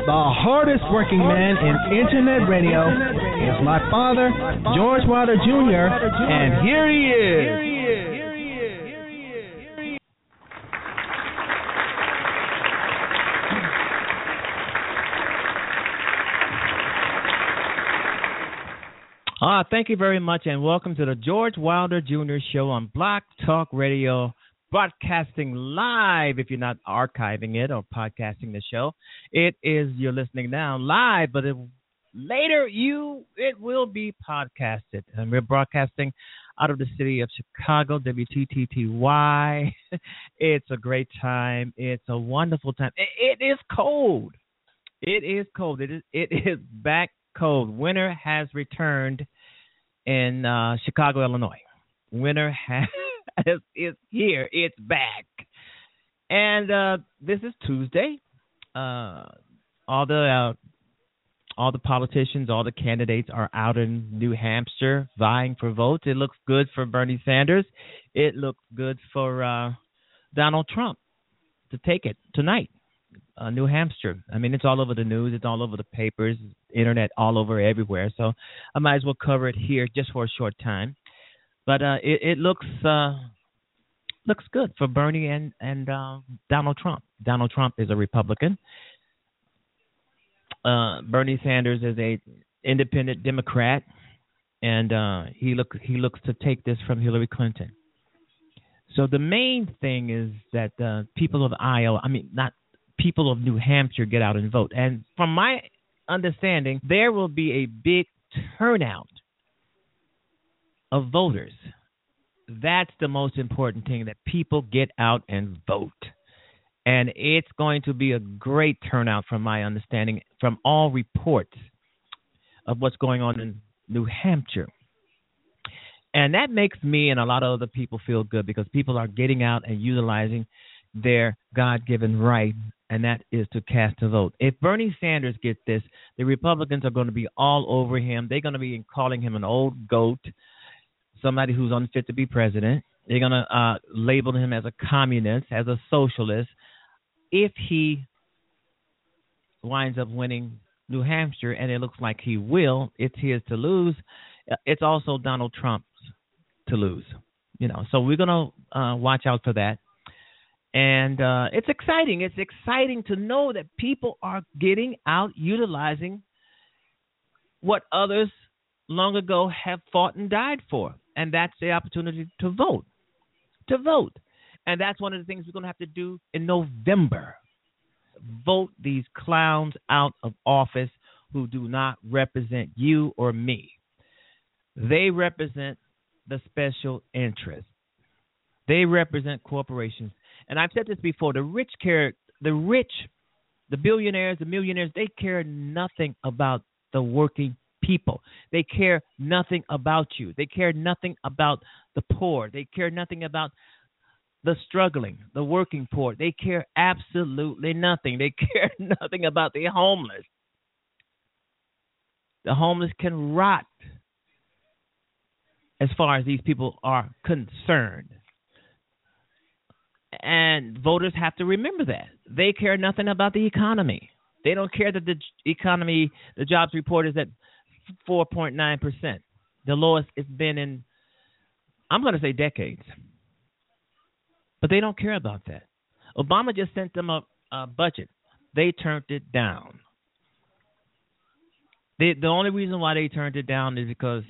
The hardest working man in internet radio is my father, George Wilder Jr., and here he is. Thank you very much, and welcome to the George Wilder Jr. Show on Block Talk Radio, broadcasting live if you're not archiving it or podcasting the show. You're listening now live, but later it will be podcasted. And we're broadcasting out of the city of Chicago, WTTTY. It's a great time. It's a wonderful time. It is cold. It is cold. It is back cold. Winter has returned in Chicago, Illinois. Winter is here. It's back. And this is Tuesday. All the politicians, all the candidates are out in New Hampshire vying for votes. It looks good for Bernie Sanders. It looks good for Donald Trump to take it tonight. New Hampshire. I mean, it's all over the news. It's all over the papers, internet, all over everywhere. So I might as well cover it here just for a short time. But it looks good for Bernie and Donald Trump. Donald Trump is a Republican. Bernie Sanders is a independent Democrat, and he looks to take this from Hillary Clinton. So the main thing is that people of Iowa, not people of New Hampshire, get out and vote. And from my understanding, there will be a big turnout of voters. That's the most important thing, that people get out and vote. And it's going to be a great turnout from my understanding, from all reports of what's going on in New Hampshire. And that makes me and a lot of other people feel good, because people are getting out and utilizing their God-given right, and that is to cast a vote. If Bernie Sanders gets this, the Republicans are going to be all over him. They're going to be calling him an old goat, somebody who's unfit to be president. They're going to label him as a communist, as a socialist. If he winds up winning New Hampshire, and it looks like he will, it's his to lose. It's also Donald Trump's to lose. So we're going to watch out for that. And it's exciting. It's exciting to know that people are getting out, utilizing what others long ago have fought and died for, and that's the opportunity to vote. And that's one of the things we're going to have to do in November. Vote these clowns out of office who do not represent you or me. They represent the special interests. They represent corporations. And I've said this before, the billionaires, the millionaires, they care nothing about the working people. They care nothing about you. They care nothing about the poor. They care nothing about the struggling, the working poor. They care absolutely nothing. They care nothing about the homeless. The homeless can rot as far as these people are concerned. And voters have to remember that. They care nothing about the economy. They don't care that the economy, the jobs report is at 4.9%, the lowest it's been in, I'm going to say, decades. But they don't care about that. Obama just sent them a budget. They turned it down. The only reason why they turned it down is because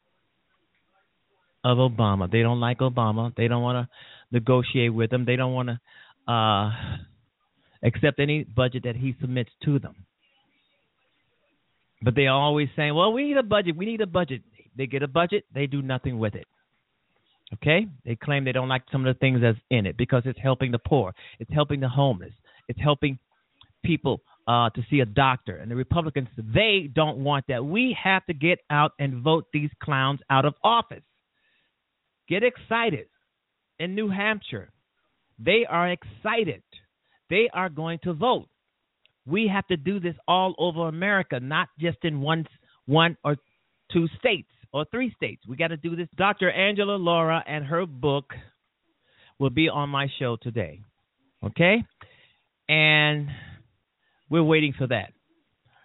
of Obama. They don't like Obama. They don't want to negotiate with him. They don't want to accept any budget that he submits to them. But they are always saying, well, we need a budget. We need a budget. They get a budget. They do nothing with it. Okay? They claim they don't like some of the things that's in it because it's helping the poor. It's helping the homeless. It's helping people to see a doctor. And the Republicans, they don't want that. We have to get out and vote these clowns out of office. Get excited. In New Hampshire, they are excited. They are going to vote. We have to do this all over America, not just in one or two states or three states. We got to do this. Dr. Angela Laura and her book will be on my show today. Okay? And we're waiting for that.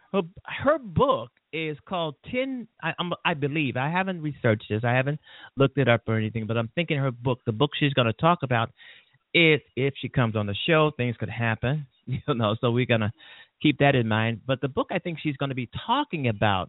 Her book is called 10. I believe I haven't researched this. I haven't looked it up or anything, but I'm thinking her book, the book she's going to talk about, is if she comes on the show, things could happen. So we're gonna keep that in mind. But the book I think she's going to be talking about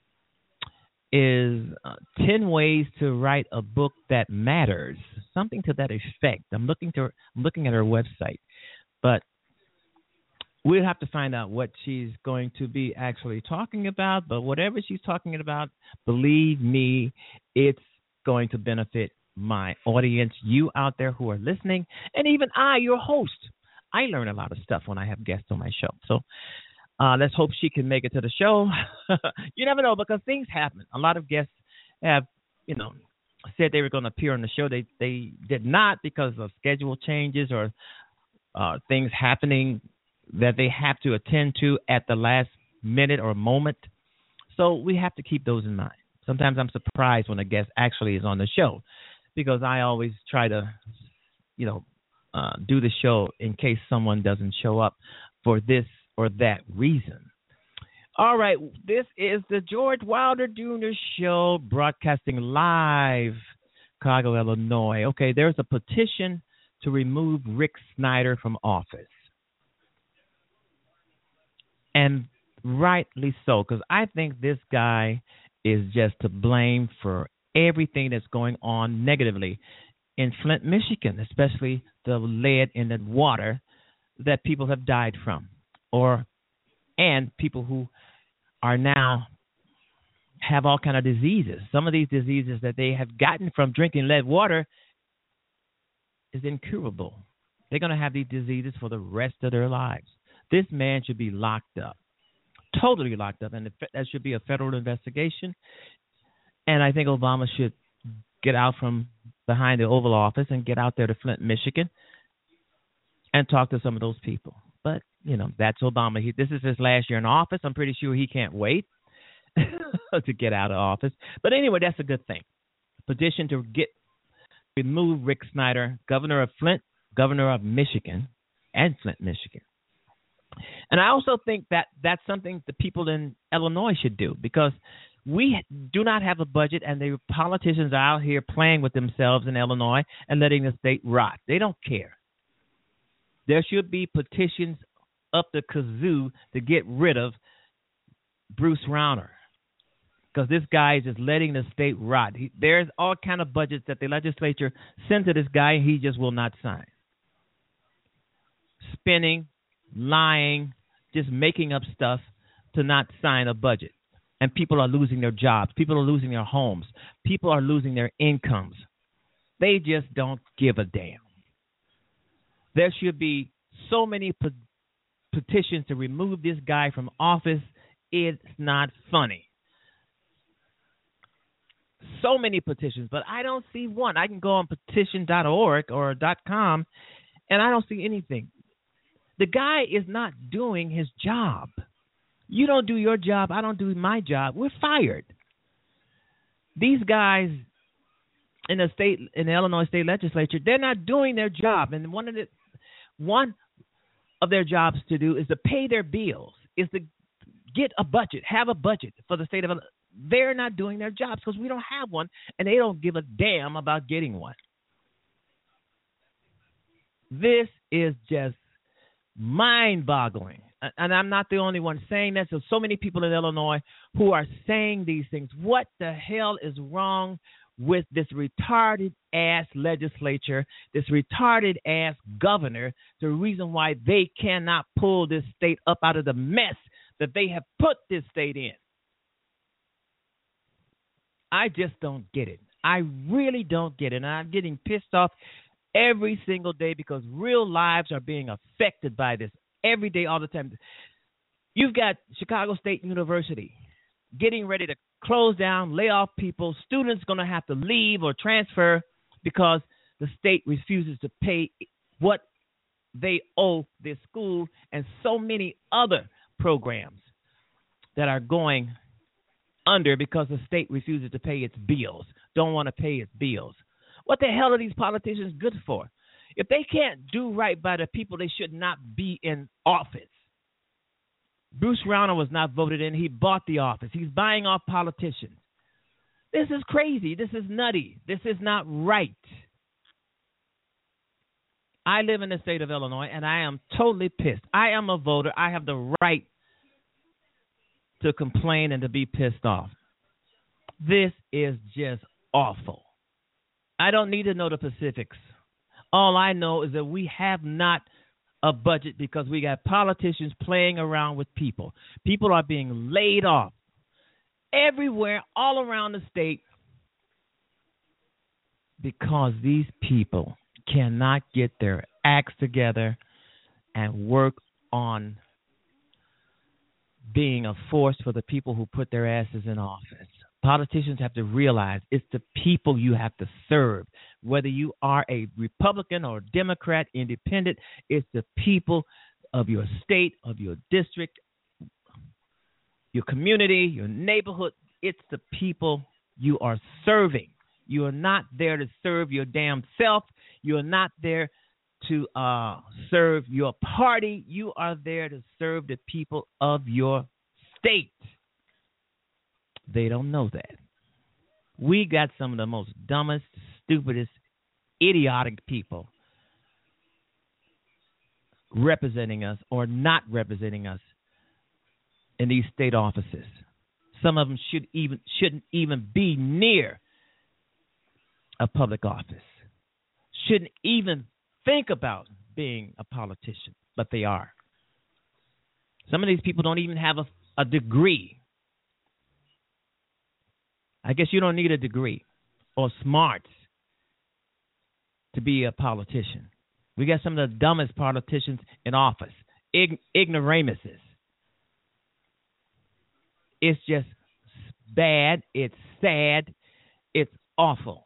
is 10 ways to write a book that matters, something to that effect. I'm looking at her website, but we'll have to find out what she's going to be actually talking about. But whatever she's talking about, believe me, it's going to benefit my audience, you out there who are listening, and even I, your host. I learn a lot of stuff when I have guests on my show. So let's hope she can make it to the show. You never know, because things happen. A lot of guests have, said they were going to appear on the show. They did not, because of schedule changes or things happening that they have to attend to at the last minute or moment. So we have to keep those in mind. Sometimes I'm surprised when a guest actually is on the show, because I always try to, do the show in case someone doesn't show up for this or that reason. All right, this is the George Wilder Jr. Show, broadcasting live, Chicago, Illinois. Okay, there's a petition to remove Rick Snyder from office. And rightly so, because I think this guy is just to blame for everything that's going on negatively in Flint, Michigan, especially the lead in the water that people have died from, and people who are now have all kind of diseases. Some of these diseases that they have gotten from drinking lead water is incurable. They're going to have these diseases for the rest of their lives. This man should be locked up, totally locked up, and that should be a federal investigation. And I think Obama should get out from behind the Oval Office and get out there to Flint, Michigan, and talk to some of those people. But, that's Obama. This is his last year in office. I'm pretty sure he can't wait to get out of office. But anyway, that's a good thing. Petition to remove Rick Snyder, governor of Flint, governor of Michigan, and Flint, Michigan. And I also think that that's something the people in Illinois should do, because we do not have a budget, and the politicians are out here playing with themselves in Illinois and letting the state rot. They don't care. There should be petitions up the kazoo to get rid of Bruce Rauner, because this guy is just letting the state rot. There's all kind of budgets that the legislature sent to this guy, and he just will not sign. Spinning, lying, just making up stuff to not sign a budget. And people are losing their jobs. People are losing their homes. People are losing their incomes. They just don't give a damn. There should be so many petitions to remove this guy from office. It's not funny. So many petitions, but I don't see one. I can go on petition.org or .com, and I don't see anything. The guy is not doing his job. You don't do your job, I don't do my job. We're fired. These guys in the Illinois state legislature, they're not doing their job. And one of their jobs to do is to pay their bills, is to get a budget, have a budget for the state of Illinois. They're not doing their jobs because we don't have one, and they don't give a damn about getting one. This is just mind-boggling. And I'm not the only one saying that. There's so many people in Illinois who are saying these things. What the hell is wrong with this retarded-ass legislature, this retarded-ass governor, the reason why they cannot pull this state up out of the mess that they have put this state in? I just don't get it. I really don't get it. And I'm getting pissed off every single day because real lives are being affected by this. Every day, all the time. You've got Chicago State University getting ready to close down, lay off people. Students going to have to leave or transfer because the state refuses to pay what they owe this school, and so many other programs that are going under because the state refuses to pay its bills, don't want to pay its bills. What the hell are these politicians good for? If they can't do right by the people, they should not be in office. Bruce Rauner was not voted in. He bought the office. He's buying off politicians. This is crazy. This is nutty. This is not right. I live in the state of Illinois, and I am totally pissed. I am a voter. I have the right to complain and to be pissed off. This is just awful. I don't need to know the specifics. All I know is that we have not a budget because we got politicians playing around with people. People are being laid off everywhere, all around the state, because these people cannot get their acts together and work on being a force for the people who put their asses in office. Politicians have to realize it's the people you have to serve. Whether you are a Republican or Democrat, independent, it's the people of your state, of your district, your community, your neighborhood. It's the people you are serving. You are not there to serve your damn self. You are not there to serve your party. You are there to serve the people of your state. They don't know that. We got some of the most dumbest, stupidest, idiotic people representing us or not representing us in these state offices. Some of them shouldn't even be near a public office. Shouldn't even think about being a politician, but they are. Some of these people don't even have a degree. I guess you don't need a degree or smarts to be a politician. We got some of the dumbest politicians in office, ignoramuses. It's just bad. It's sad. It's awful.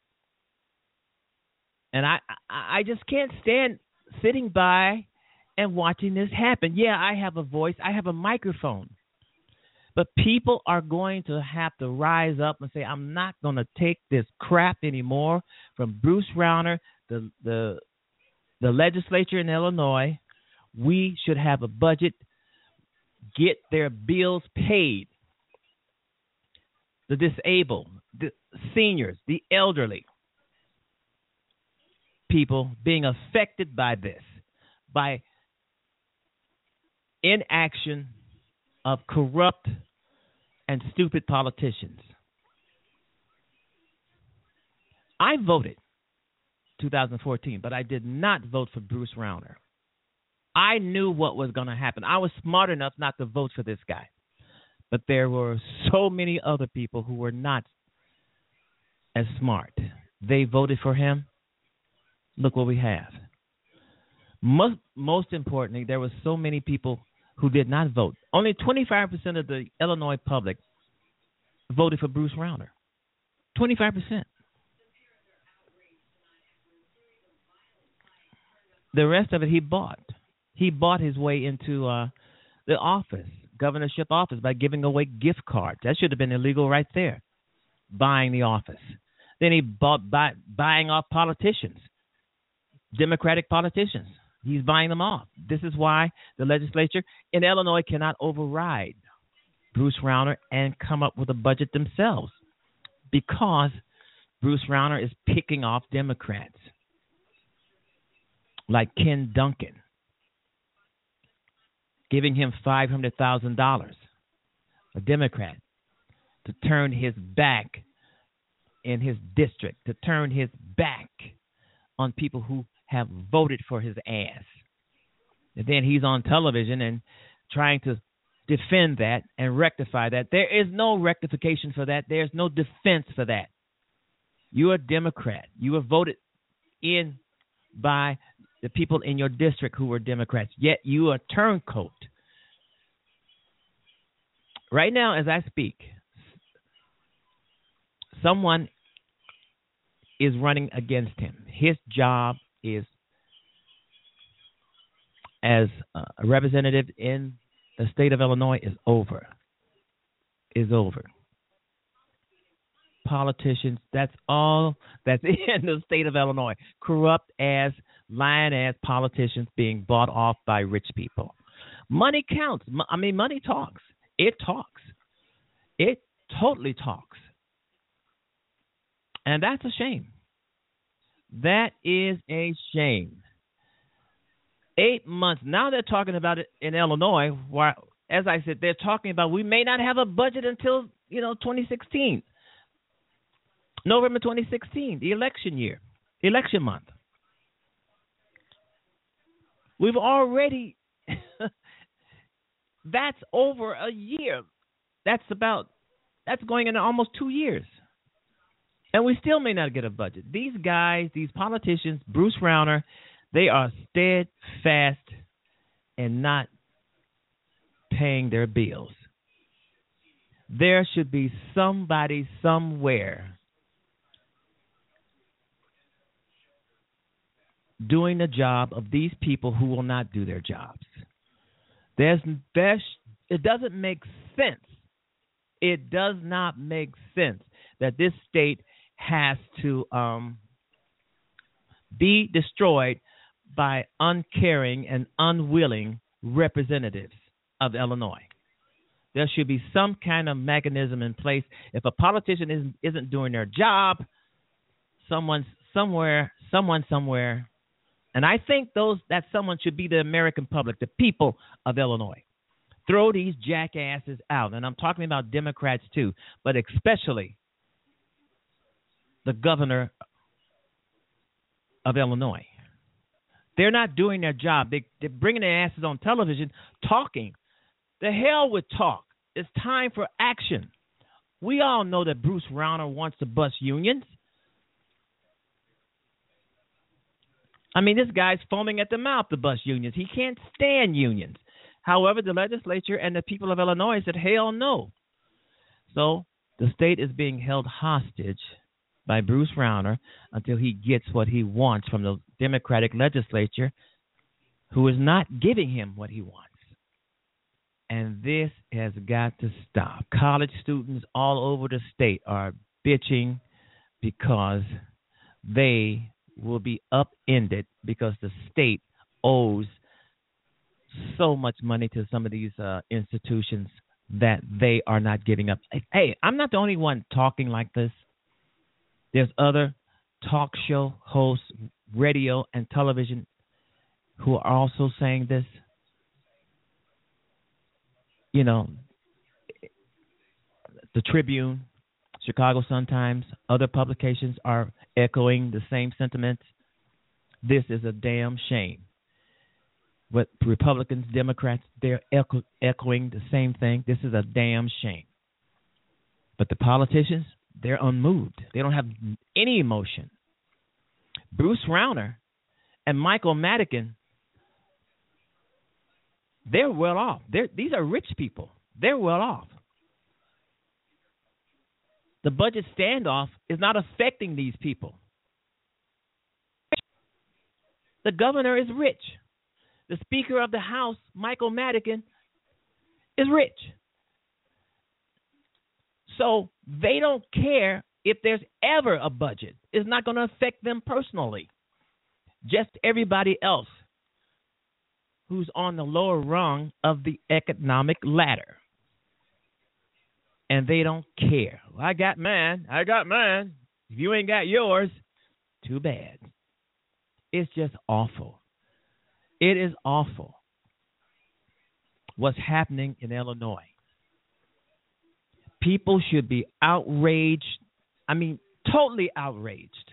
And I just can't stand sitting by and watching this happen. Yeah, I have a voice. I have a microphone. But people are going to have to rise up and say, I'm not going to take this crap anymore from Bruce Rauner, the legislature in Illinois. We should have a budget, get their bills paid. The disabled, the seniors, the elderly people being affected by this, by inaction of corrupt and stupid politicians. I voted 2014, but I did not vote for Bruce Rauner. I knew what was going to happen. I was smart enough not to vote for this guy. But there were so many other people who were not as smart. They voted for him. Look what we have. Most importantly, there were so many people who did not vote. Only 25% of the Illinois public voted for Bruce Rauner. 25%. The rest of it he bought. He bought his way into the office, governorship office, by giving away gift cards. That should have been illegal right there, buying the office. Then he bought buying off politicians, Democratic politicians. He's buying them off. This is why the legislature in Illinois cannot override Bruce Rauner and come up with a budget themselves, because Bruce Rauner is picking off Democrats like Ken Duncan, giving him $500,000, a Democrat, to turn his back in his district, to turn his back on people who have voted for his ass. And then he's on television and trying to defend that and rectify that. There is no rectification for that. There's no defense for that. You're a Democrat. You were voted in by the people in your district who were Democrats, yet you are a turncoat. Right now, as I speak, someone is running against him. His job is as a representative in the state of Illinois is over. Is over. Politicians, that's all that's in the state of Illinois. Corrupt ass, lying ass politicians being bought off by rich people. Money counts. I mean, money talks. It talks. It totally talks. And that's a shame. That is a shame. 8 months. Now they're talking about it in Illinois. Where, as I said, they're talking about we may not have a budget until 2016, November 2016, the election year, election month. We've already. That's over a year. That's going into almost 2 years. And we still may not get a budget. These guys, these politicians, Bruce Rauner, they are steadfast in not paying their bills. There should be somebody somewhere doing the job of these people who will not do their jobs. It doesn't make sense. It does not make sense that this state has to be destroyed by uncaring and unwilling representatives of Illinois. There should be some kind of mechanism in place. If a politician isn't doing their job, someone somewhere, and I think that someone should be the American public, the people of Illinois. Throw these jackasses out. And I'm talking about Democrats too, but especially the governor of Illinois. They're not doing their job. They're bringing their asses on television talking. The hell with talk. It's time for action. We all know that Bruce Rauner wants to bust unions. I mean, this guy's foaming at the mouth to bust unions. He can't stand unions. However, the legislature and the people of Illinois said, hell no. So the state is being held hostage by Bruce Rauner until he gets what he wants from the Democratic legislature, who is not giving him what he wants. And this has got to stop. College students all over the state are bitching because they will be upended because the state owes so much money to some of these institutions that they are not giving up. Hey, I'm not the only one talking like this. There's other talk show hosts, radio and television, who are also saying this. You know, the Tribune, Chicago Sun-Times, other publications are echoing the same sentiments. This is a damn shame. But Republicans, Democrats, they're echoing the same thing. This is a damn shame. But the politicians, they're unmoved. They don't have any emotion. Bruce Rauner and Michael Madigan, they're well off. These are rich people. They're well off. The budget standoff is not affecting these people. The governor is rich. The Speaker of the House, Michael Madigan, is rich. So they don't care if there's ever a budget. It's not going to affect them personally. Just everybody else who's on the lower rung of the economic ladder. And they don't care. Well, I got mine. If you ain't got yours, too bad. It's just awful. It is awful what's happening in Illinois. People should be outraged. I mean, totally outraged.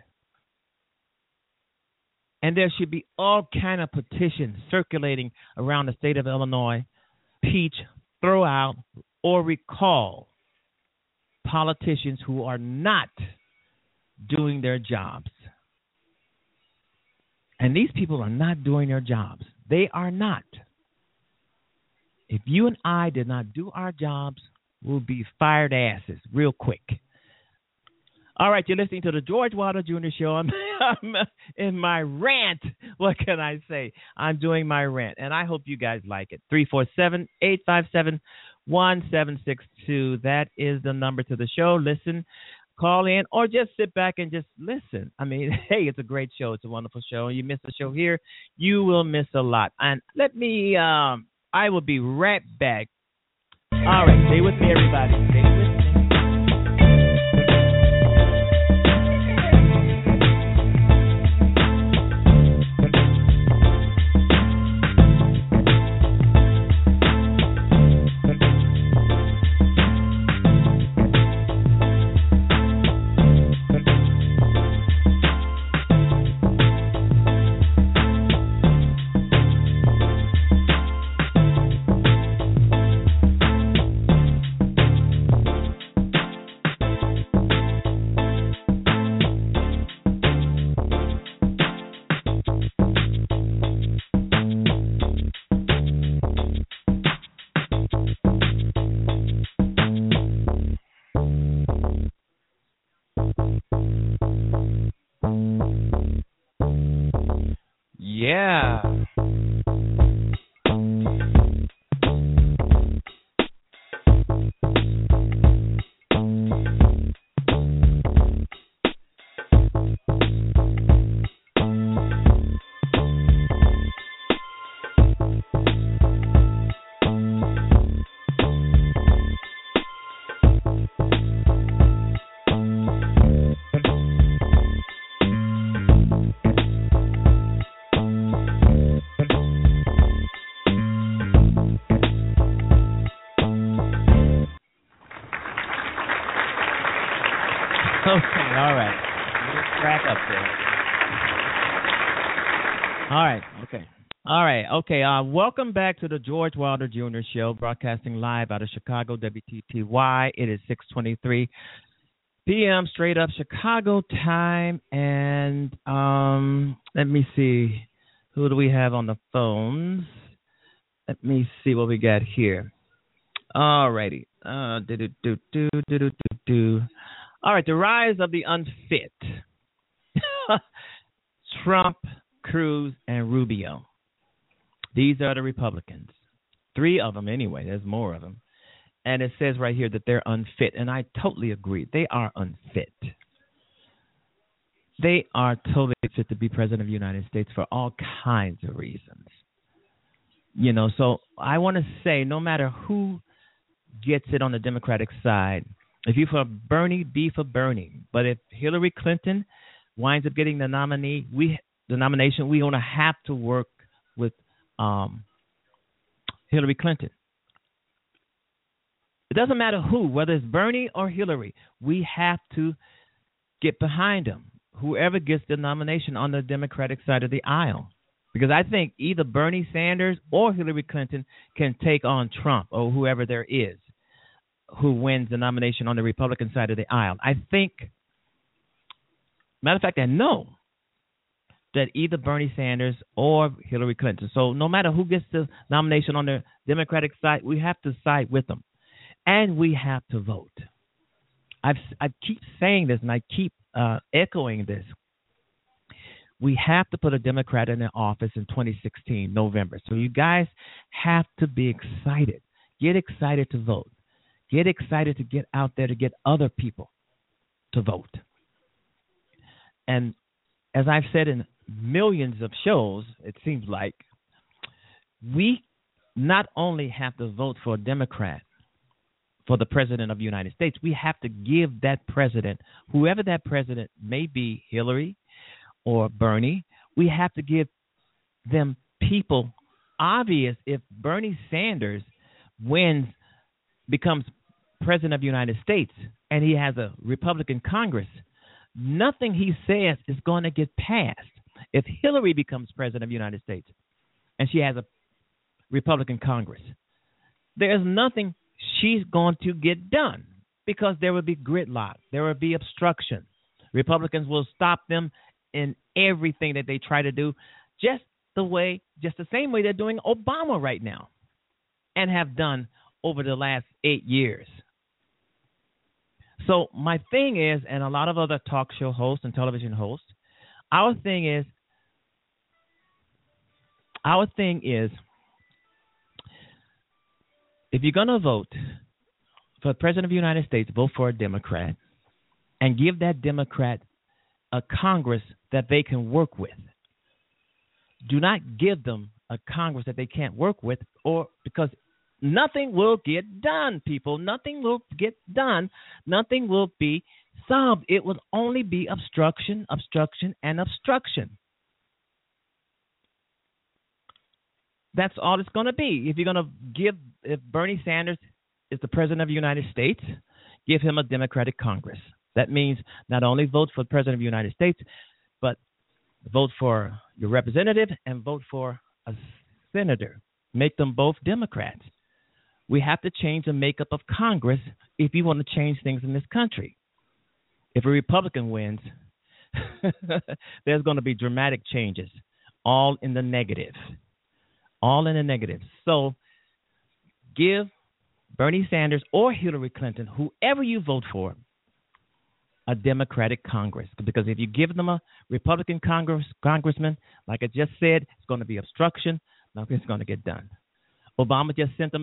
And there should be all kind of petitions circulating around the state of Illinois, impeach, throw out, or recall politicians who are not doing their jobs. And these people are not doing their jobs. They are not. If you and I did not do our jobs, we'll be fired asses real quick. All right, you're listening to the George Wilder Jr. Show. I'm in my rant. What can I say? I'm doing my rant, and I hope you guys like it. 347-857-1762. That is the number to the show. Listen, call in, or just sit back and just listen. I mean, hey, it's a great show. It's a wonderful show. You miss the show here, you will miss a lot. And let me I will be right back. All right, stay with me, everybody. Stay with me. Yeah. Okay, all right. Let's crack up there. All right, okay. All right, okay. Welcome back to the George Wilder Jr. Show, broadcasting live out of Chicago, WTTY. It is 6:23 p.m. straight up Chicago time, and let me see, who do we have on the phones? Let me see what we got here. All righty. All right, the rise of the unfit. Trump, Cruz, and Rubio. These are the Republicans. 3 of them anyway. There's more of them. And it says right here that they're unfit. And I totally agree. They are unfit. They are totally fit to be president of the United States for all kinds of reasons. You know, so I want to say no matter who gets it on the Democratic side, if you're for Bernie, be for Bernie. But if Hillary Clinton winds up getting the nomination, we're going to have to work with Hillary Clinton. It doesn't matter who, whether it's Bernie or Hillary, we have to get behind them, whoever gets the nomination on the Democratic side of the aisle. Because I think either Bernie Sanders or Hillary Clinton can take on Trump or whoever there is who wins the nomination on the Republican side of the aisle. I think, matter of fact, I know that either Bernie Sanders or Hillary Clinton. So no matter who gets the nomination on the Democratic side, we have to side with them. And we have to vote. I keep saying this, and I keep echoing this. We have to put a Democrat in the office in 2016, November. So you guys have to be excited. Get excited to vote. Get excited to get out there to get other people to vote. And as I've said in millions of shows, it seems like, we not only have to vote for a Democrat for the president of the United States, we have to give that president, whoever that president may be, Hillary or Bernie, we have to give them people. Obvious, if Bernie Sanders becomes president of the United States and he has a Republican Congress, nothing he says is going to get passed. If Hillary becomes president of the United States and she has a Republican Congress, there's nothing she's going to get done because there will be gridlock. There will be obstruction. Republicans will stop them in everything that they try to do, just the same way they're doing Obama right now and have done over the last 8 years. So my thing is, and a lot of other talk show hosts and television hosts, our thing is, if you're going to vote for the president of the United States, vote for a Democrat and give that Democrat a Congress that they can work with. Do not give them a Congress that they can't work with, or because nothing will get done, people. Nothing will get done. Nothing will be solved. It will only be obstruction, obstruction, and obstruction. That's all it's going to be. If you're going to if Bernie Sanders is the president of the United States, give him a Democratic Congress. That means not only vote for the president of the United States, but vote for your representative and vote for a senator. Make them both Democrats. We have to change the makeup of Congress if you want to change things in this country. If a Republican wins, there's going to be dramatic changes, all in the negative. All in the negative. So give Bernie Sanders or Hillary Clinton, whoever you vote for, a Democratic Congress. Because if you give them a Republican congressman, like I just said, it's going to be obstruction. Nothing's going to get done. Obama just sent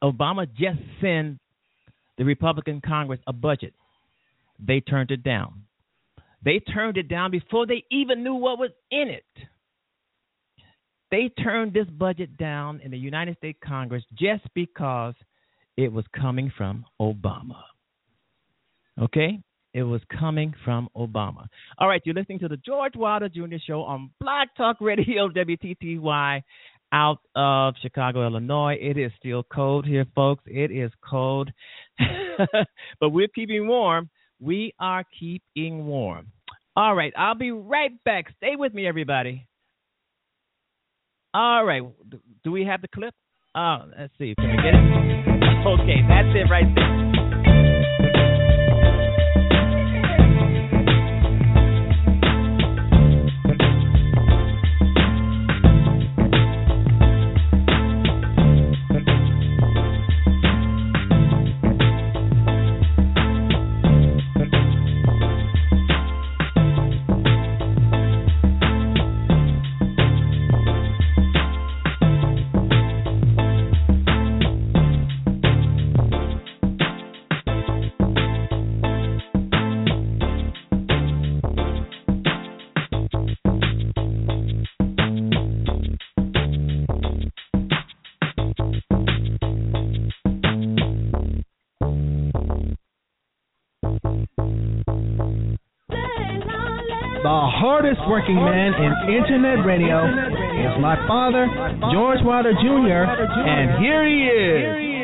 the Republican Congress a budget. They turned it down. They turned it down before they even knew what was in it. They turned this budget down in the United States Congress just because it was coming from Obama. Okay? It was coming from Obama. All right, you're listening to the George Wilder Jr. Show on Blog Talk Radio, WTTY, out of Chicago, Illinois. It is still cold here, folks. It is cold. But we're keeping warm. We are keeping warm. All right, I'll be right back. Stay with me, everybody. All right, do we have the clip? Let's see. Can we get it? Okay, that's it right there. Hardest working man in internet radio is my father, George Wilder Jr., and here he is.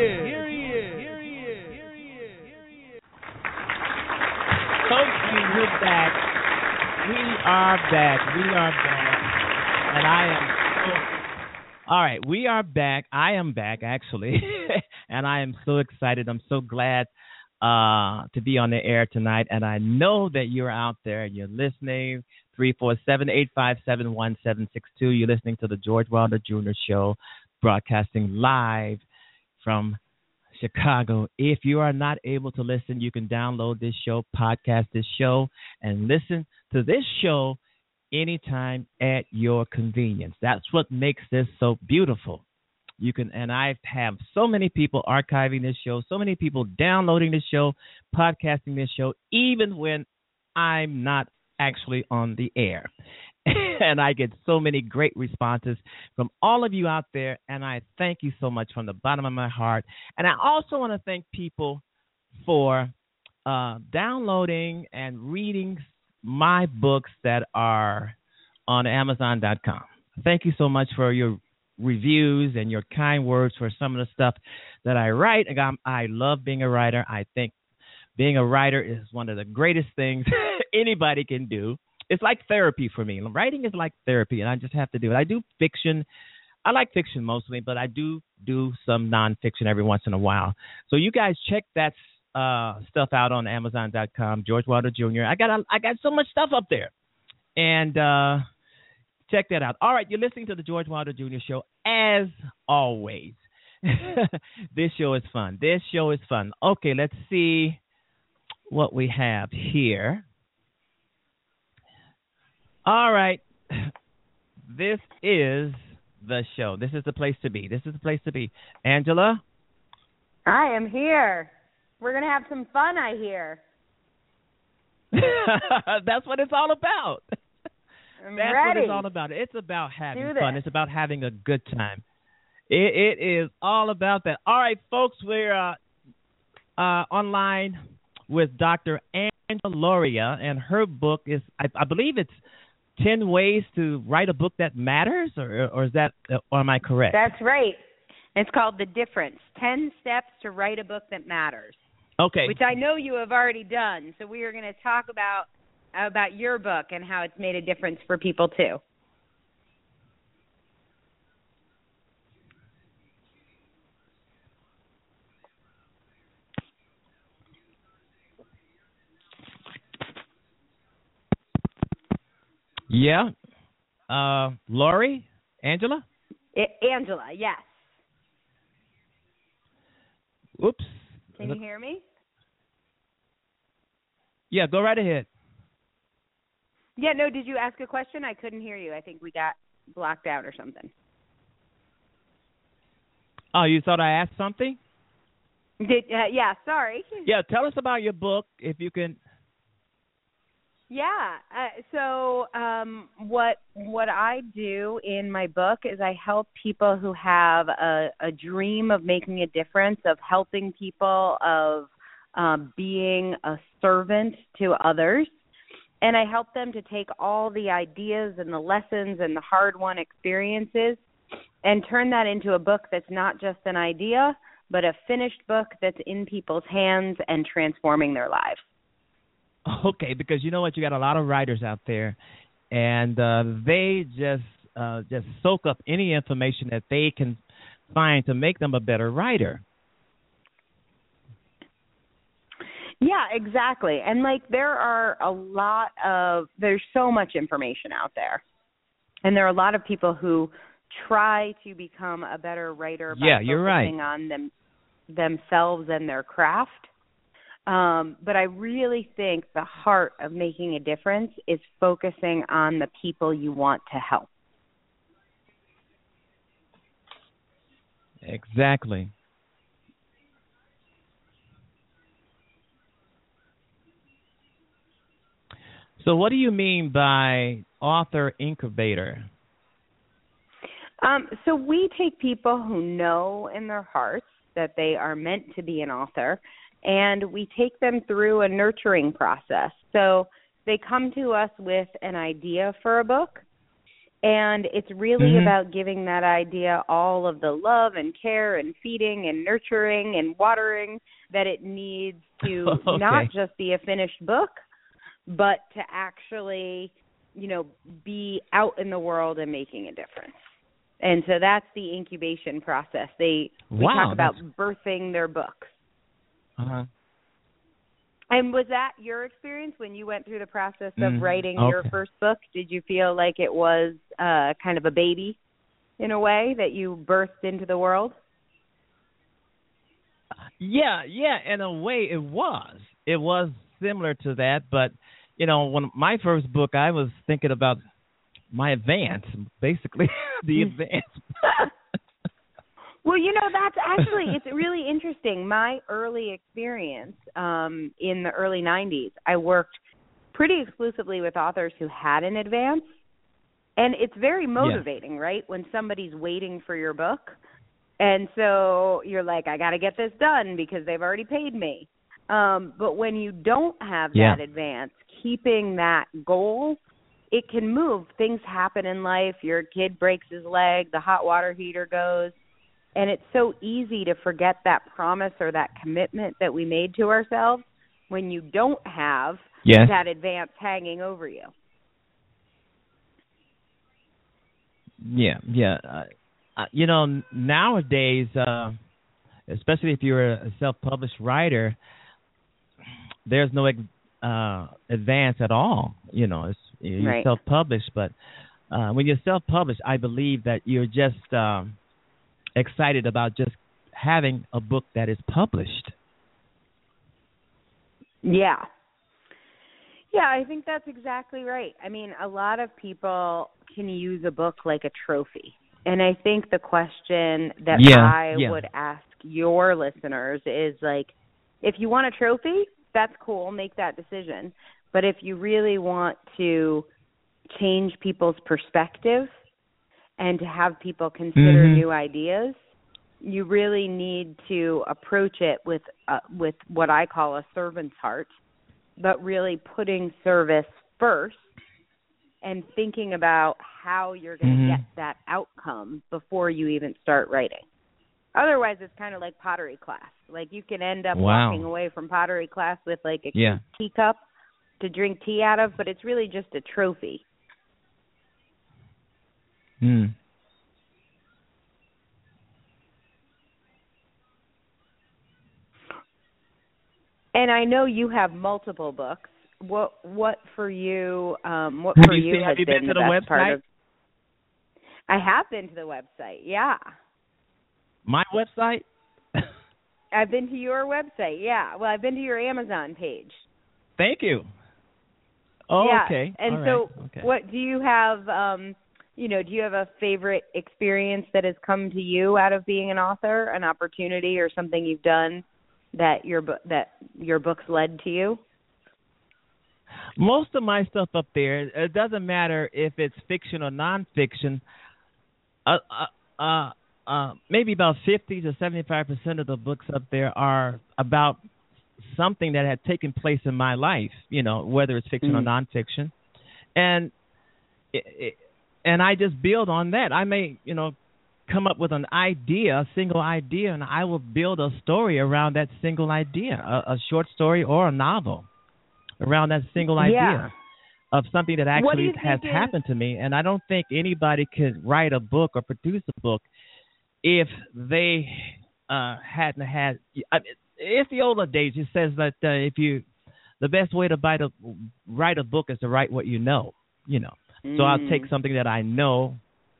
Folks, we're back. We are back. And I am all right, we are back. I am back, actually. And I am so excited. I'm so glad to be on the air tonight. And I know that you're out there and you're listening. 347-857-1762. You're listening to the George Wilder Jr. Show, broadcasting live from Chicago. If you are not able to listen, you can download this show, podcast this show, and listen to this show anytime at your convenience. That's what makes this so beautiful. You can, and I have so many people archiving this show, so many people downloading this show, podcasting this show, even when I'm not actually on the air. And I get so many great responses from all of you out there, and I thank you so much from the bottom of my heart. And I also want to thank people for downloading and reading my books that are on Amazon.com. Thank you so much for your reviews and your kind words for some of the stuff that I write. I love being a writer. I think being a writer is one of the greatest things anybody can do. It's like therapy for me. Writing is like therapy, and I just have to do it. I do fiction. I like fiction mostly, but I do some nonfiction every once in a while. So you guys check that stuff out on Amazon.com, George Wilder Jr. I got so much stuff up there. And check that out. All right, you're listening to the George Wilder Jr. Show, as always. This show is fun. Okay, let's see what we have here. All right. This is the show. This is the place to be. Angela? I am here. We're going to have some fun, I hear. That's what it's all about. That's ready. what it's all about. It's about having Do this. fun. It's about having a good time. It is all about that. All right, folks, we're online with Dr. Angela Lauria, and her book is, I believe it's 10 Ways to Write a Book That Matters, or is that, or am I correct? That's right. It's called The Difference, 10 Steps to Write a Book That Matters. Okay. Which I know you have already done. So we are going to talk about your book and how it's made a difference for people too. Yeah. Lori? Angela? Angela, yes. Oops. Can you hear me? Yeah, go right ahead. Yeah, no, did you ask a question? I couldn't hear you. I think we got blocked out or something. Oh, you thought I asked something? Yeah, sorry. Yeah, tell us about your book, if you can. Yeah. What I do in my book is I help people who have a dream of making a difference, of helping people, of being a servant to others. And I help them to take all the ideas and the lessons and the hard-won experiences and turn that into a book that's not just an idea, but a finished book that's in people's hands and transforming their lives. Okay, because you know what? You got a lot of writers out there, and they just soak up any information that they can find to make them a better writer. Yeah, exactly. And there's so much information out there. And there are a lot of people who try to become a better writer by focusing on themselves and their craft. But I really think the heart of making a difference is focusing on the people you want to help. Exactly. So what do you mean by author incubator? So we take people who know in their hearts that they are meant to be an author, and we take them through a nurturing process. So they come to us with an idea for a book, and it's really about giving that idea all of the love and care and feeding and nurturing and watering that it needs to not just be a finished book, but to actually, be out in the world and making a difference. And so that's the incubation process. We talk about birthing their books. Uh-huh. And was that your experience when you went through the process of writing your first book? Did you feel like it was kind of a baby in a way that you birthed into the world? Yeah, in a way it was. It was similar to that, but when my first book, I was thinking about my advance, basically, the advance. Well, that's actually, it's really interesting. My early experience in the early 90s, I worked pretty exclusively with authors who had an advance. And it's very motivating, right, when somebody's waiting for your book. And so you're like, I got to get this done because they've already paid me. But when you don't have that advance, keeping that goal, it can move. Things happen in life. Your kid breaks his leg, the hot water heater goes. And it's so easy to forget that promise or that commitment that we made to ourselves when you don't have that advance hanging over you. Yeah. Nowadays, especially if you're a self-published writer, there's no advance at all. You're self-published, but when you're self-published, I believe that you're just excited about just having a book that is published. Yeah, I think that's exactly right. I mean, a lot of people can use a book like a trophy. And I think the question that I would ask your listeners is, like, if you want a trophy, that's cool, make that decision. But if you really want to change people's perspective and to have people consider new ideas, you really need to approach it with what I call a servant's heart, but really putting service first and thinking about how you're going to get that outcome before you even start writing. Otherwise, it's kind of like pottery class. Like, you can end up walking away from pottery class with like a cute teacup to drink tea out of, but it's really just a trophy. Mm. And I know you have multiple books. What for you? What have for you has have you been to the best website? part of? I have been to the website. Yeah. My website? I've been to your website. Yeah. Well, I've been to your Amazon page. Thank you. Oh, yeah. okay. And all so, right. what do you have? Do you have a favorite experience that has come to you out of being an author, an opportunity or something you've done that your books led to you? Most of my stuff up there, it doesn't matter if it's fiction or nonfiction. Maybe about 50 to 75% of the books up there are about something that had taken place in my life. Whether it's fiction or nonfiction, and I just build on that. I may, come up with an idea, a single idea, and I will build a story around that single idea, a short story or a novel around that single idea of something that actually has happened to me. And I don't think anybody could write a book or produce a book if they hadn't had. It's the older days. It says that the best way to write a book is to write what you know. So I'll take something that I know.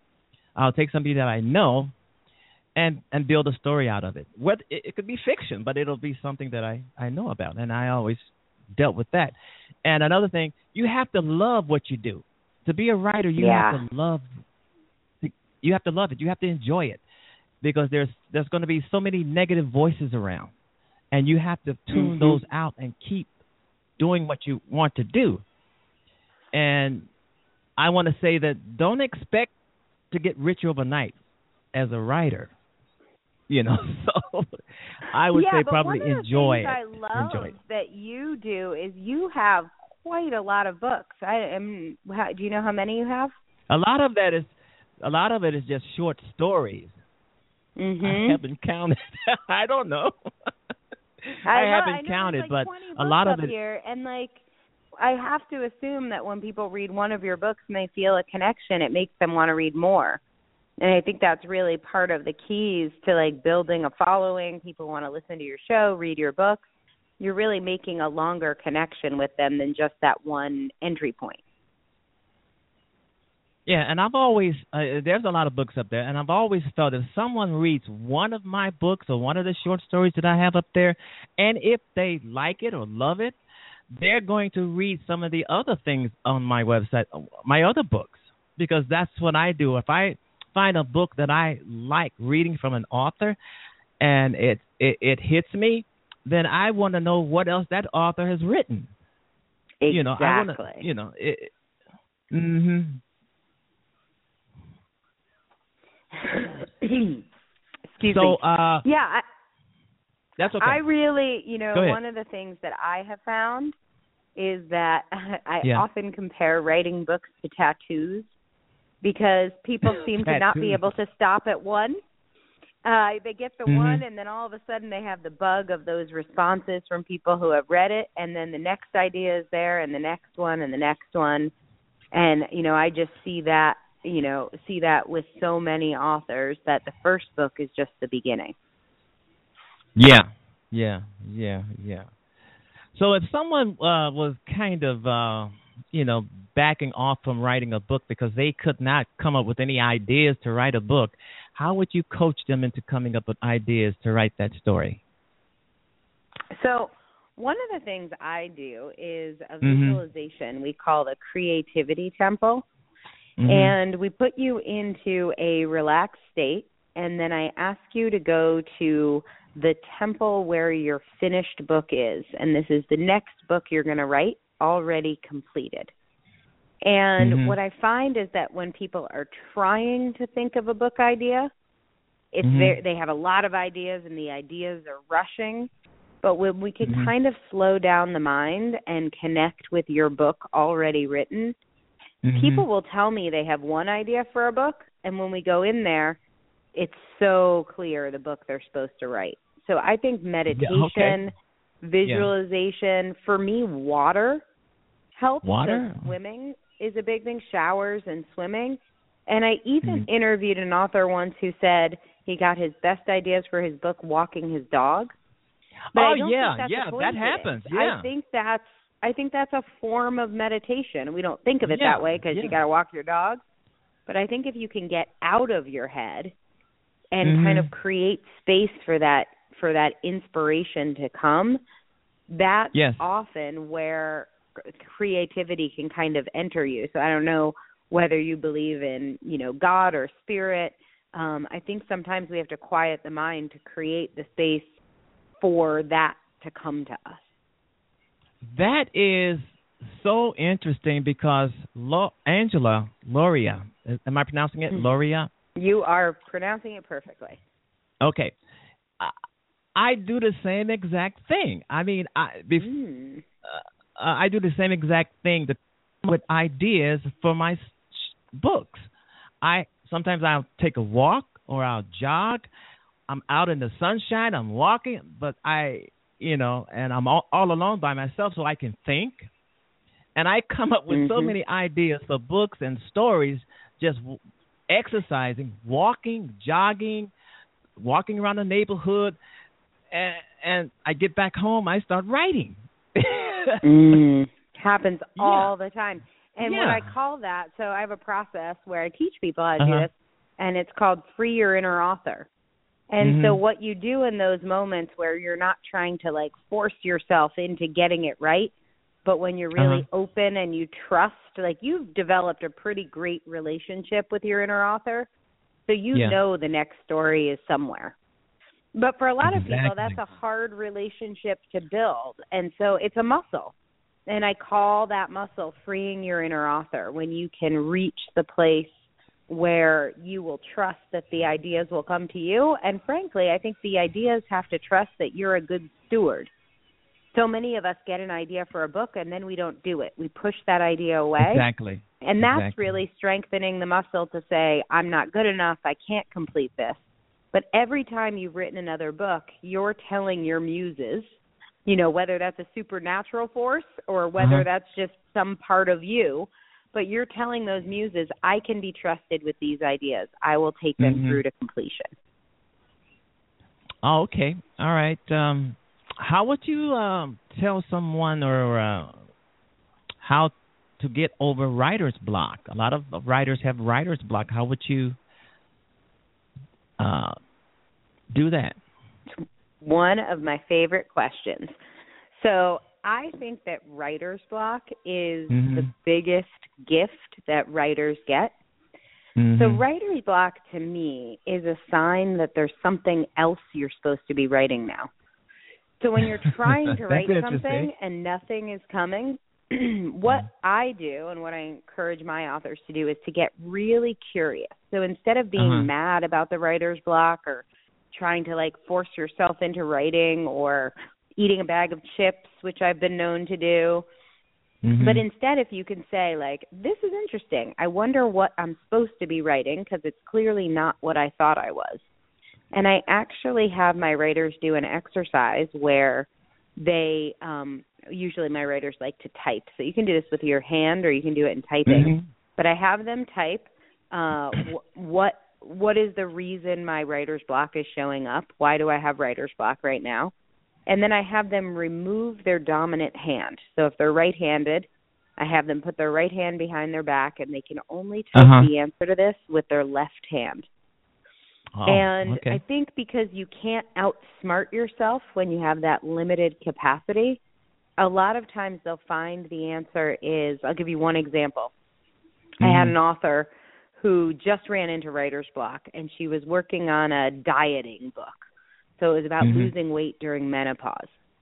And build a story out of it. It could be fiction, but it'll be something that I know about, and I always dealt with that. And another thing, you have to love what you do. To be a writer, you have to love. You have to love it. You have to enjoy it, because there's going to be so many negative voices around, and you have to tune those out and keep doing what you want to do. And I want to say that don't expect to get rich overnight as a writer. So I would say probably enjoy it. I love that you do is you have quite a lot of books. Do you know how many you have? A lot of it is just short stories. I haven't counted. I don't know. I haven't counted, but a lot of it here, and I have to assume that when people read one of your books and they feel a connection, it makes them want to read more. And I think that's really part of the keys to building a following. People want to listen to your show, read your books. You're really making a longer connection with them than just that one entry point. Yeah, and I've always, there's a lot of books up there, and I've always felt if someone reads one of my books or one of the short stories that I have up there, and if they like it or love it, they're going to read some of the other things on my website, my other books, because that's what I do. If I find a book that I like reading from an author and it hits me, then I want to know what else that author has written. Exactly. I want to, Excuse me. That's okay. I really, one of the things that I have found is that I often compare writing books to tattoos, because people seem to not be able to stop at one. They get the one, and then all of a sudden they have the bug of those responses from people who have read it, and then the next idea is there, and the next one, and the next one. And, I just see that with so many authors, that the first book is just the beginning. Yeah. So if someone was kind of, backing off from writing a book because they could not come up with any ideas to write a book, how would you coach them into coming up with ideas to write that story? So one of the things I do is a visualization we call the Creativity Temple. And we put you into a relaxed state, and then I ask you to go to the temple where your finished book is. And this is the next book you're going to write, already completed. And what I find is that when people are trying to think of a book idea, it's they have a lot of ideas and the ideas are rushing. But when we can kind of slow down the mind and connect with your book already written, people will tell me they have one idea for a book, and when we go in there, it's so clear the book they're supposed to write. So I think meditation, visualization, for me, water helps. Water? So swimming is a big thing, showers and swimming. And I even interviewed an author once who said he got his best ideas for his book walking his dog. But I don't think that's that happens. Yeah. I think that's a form of meditation. We don't think of it that way because you got to walk your dog. But I think if you can get out of your head and kind of create space for that inspiration to come, that's often where creativity can kind of enter you. So I don't know whether you believe in, God or spirit. I think sometimes we have to quiet the mind to create the space for that to come to us. That is so interesting because Angela Lauria, am I pronouncing it Lauria? You are pronouncing it perfectly. Okay. I do the same exact thing. I mean, I do the same exact thing with ideas for my books. Sometimes I'll take a walk or I'll jog. I'm out in the sunshine. I'm walking, but and I'm all alone by myself, so I can think. And I come up with so many ideas for books and stories, just exercising, walking, jogging, walking around the neighborhood, and I get back home, I start writing. Happens all the time. And what I call that, so I have a process where I teach people how to do this, and it's called Free Your Inner Author. And so what you do in those moments where you're not trying to force yourself into getting it right, but when you're really open and you trust, you've developed a pretty great relationship with your inner author, so you know the next story is somewhere. But for a lot of people, that's a hard relationship to build, and so it's a muscle. And I call that muscle freeing your inner author, when you can reach the place where you will trust that the ideas will come to you. And frankly, I think the ideas have to trust that you're a good steward. So many of us get an idea for a book and then we don't do it. We push that idea away. Exactly. And that's really strengthening the muscle to say, I'm not good enough, I can't complete this. But every time you've written another book, you're telling your muses, whether that's a supernatural force or whether that's just some part of you, but you're telling those muses, I can be trusted with these ideas. I will take them through to completion. Oh, okay. All right. How would you tell someone or how to get over writer's block? A lot of writers have writer's block. How would you do that? One of my favorite questions. So I think that writer's block is the biggest gift that writers get. So writer's block to me is a sign that there's something else you're supposed to be writing now. So when you're trying to write something and nothing is coming, what I do and what I encourage my authors to do is to get really curious. So instead of being mad about the writer's block or trying to force yourself into writing or eating a bag of chips, which I've been known to do. But instead, if you can say, this is interesting. I wonder what I'm supposed to be writing because it's clearly not what I thought I was. And I actually have my writers do an exercise where they, usually my writers like to type. So you can do this with your hand or you can do it in typing. But I have them type what is the reason my writer's block is showing up? Why do I have writer's block right now? And then I have them remove their dominant hand. So if they're right-handed, I have them put their right hand behind their back, and they can only type the answer to this with their left hand. I think because you can't outsmart yourself when you have that limited capacity, a lot of times they'll find the answer is, I'll give you one example. I had an author who just ran into writer's block, and she was working on a dieting book. So it was about losing weight during menopause.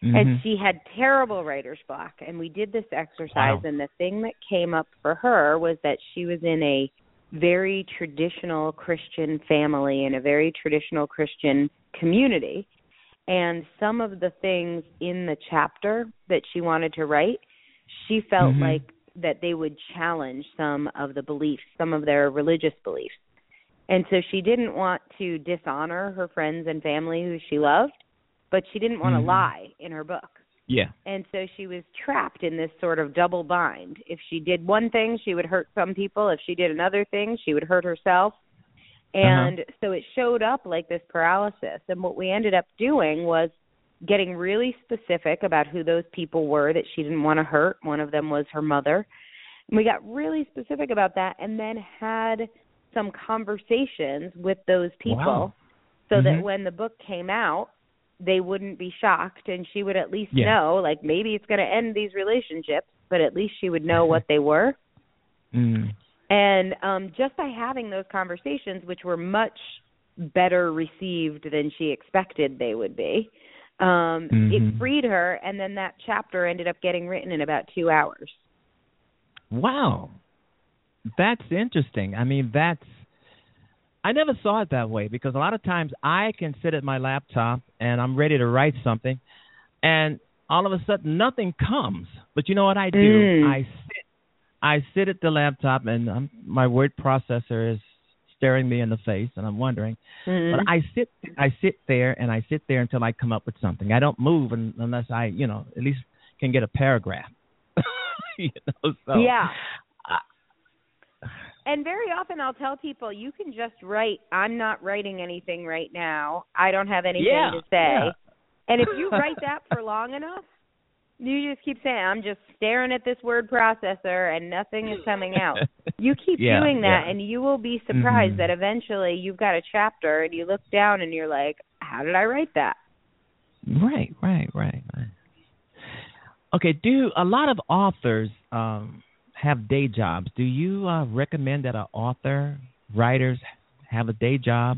And she had terrible writer's block. And we did this exercise, and the thing that came up for her was that she was in a very traditional Christian family and a very traditional Christian community. And some of the things in the chapter that she wanted to write, she felt like that they would challenge some of the beliefs, some of their religious beliefs. And so she didn't want to dishonor her friends and family who she loved, but she didn't want to lie in her book. Yeah. And so she was trapped in this sort of double bind. If she did one thing, she would hurt some people. If she did another thing, she would hurt herself. And so it showed up like this paralysis. And what we ended up doing was getting really specific about who those people were that she didn't want to hurt. One of them was her mother. And we got really specific about that and then had some conversations with those people so that when the book came out, they wouldn't be shocked, and she would at least know, like, maybe it's going to end these relationships, but at least she would know what they were. And just by having those conversations, which were much better received than she expected they would be, it freed her, and then that chapter ended up getting written in about 2 hours. Wow. That's interesting. I mean, I never saw it that way, because a lot of times I can sit at my laptop and I'm ready to write something, and all of a sudden nothing comes. But you know what I do? I sit at the laptop, and my word processor is staring me in the face, and I'm wondering. But I sit there until I come up with something. I don't move unless I, at least can get a paragraph. So, yeah. And very often I'll tell people, you can just write, I'm not writing anything right now. I don't have anything to say. Yeah. And if you write that for long enough, you just keep saying, I'm just staring at this word processor and nothing is coming out. You keep doing that, and you will be surprised that eventually you've got a chapter and you look down and you're like, how did I write that? Right. Okay, do a lot of authors have day jobs? Do you recommend that writers have a day job?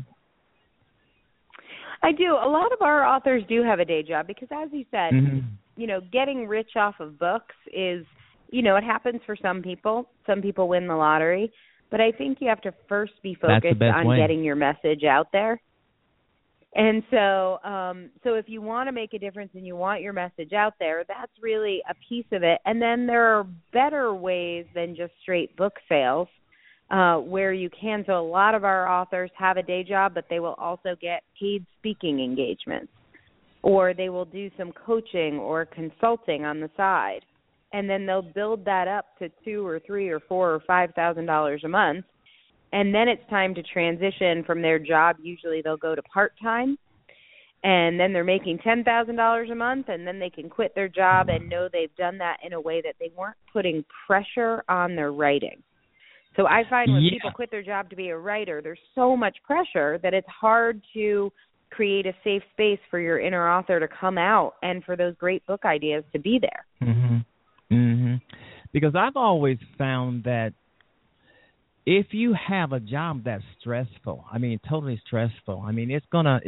I do. A lot of our authors do have a day job because, as you said, getting rich off of books is, it happens for some people. Some people win the lottery. But I think you have to first be focused on getting your message out there. And so if you want to make a difference and you want your message out there, that's really a piece of it. And then there are better ways than just straight book sales where you can. So a lot of our authors have a day job, but they will also get paid speaking engagements, or they will do some coaching or consulting on the side. And then they'll build that up to $2,000 or $3,000 or $4,000 or $5,000 a month. And then it's time to transition from their job. Usually they'll go to part-time, and then they're making $10,000 a month, and then they can quit their job and know they've done that in a way that they weren't putting pressure on their writing. So I find when people quit their job to be a writer, there's so much pressure that it's hard to create a safe space for your inner author to come out and for those great book ideas to be there. Because I've always found that if you have a job that's stressful, totally stressful, it's gonna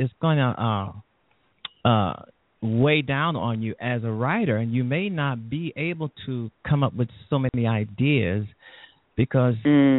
weigh down on you as a writer, and you may not be able to come up with so many ideas because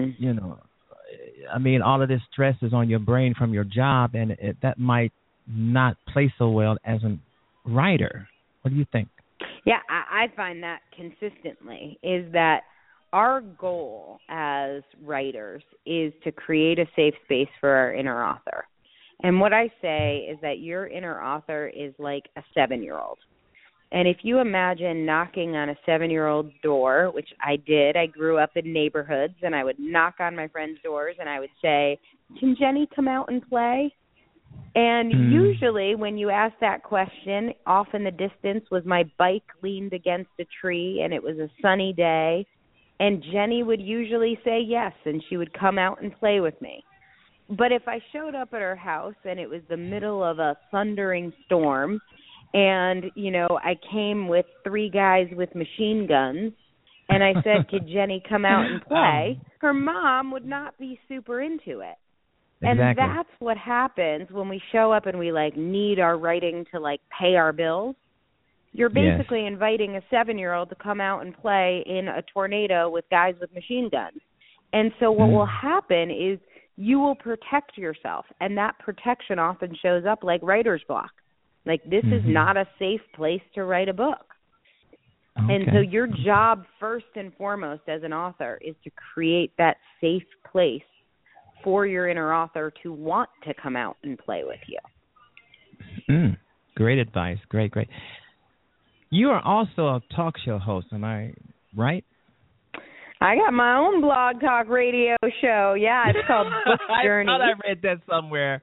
all of this stress is on your brain from your job, and that might not play so well as a writer. What do you think? Yeah, I find that consistently is that our goal as writers is to create a safe space for our inner author. And what I say is that your inner author is like a 7-year-old. And if you imagine knocking on a 7-year-old's door, which I did, I grew up in neighborhoods, and I would knock on my friends' doors and I would say, can Jenny come out and play? And usually when you ask that question, off in the distance was my bike leaned against a tree and it was a sunny day. And Jenny would usually say yes, and she would come out and play with me. But if I showed up at her house and it was the middle of a thundering storm and, I came with 3 guys with machine guns and I said, could Jenny come out and play? Her mom would not be super into it. Exactly. And that's what happens when we show up and we, need our writing to, pay our bills. You're basically inviting a 7-year-old to come out and play in a tornado with guys with machine guns. And so what will happen is you will protect yourself, and that protection often shows up like writer's block. Like, this is not a safe place to write a book. Okay. And so your job, first and foremost as an author, is to create that safe place for your inner author to want to come out and play with you. Great advice. Great. You are also a talk show host, am I right? I got my own blog talk radio show. Yeah, it's called Book Journey. I thought I read that somewhere.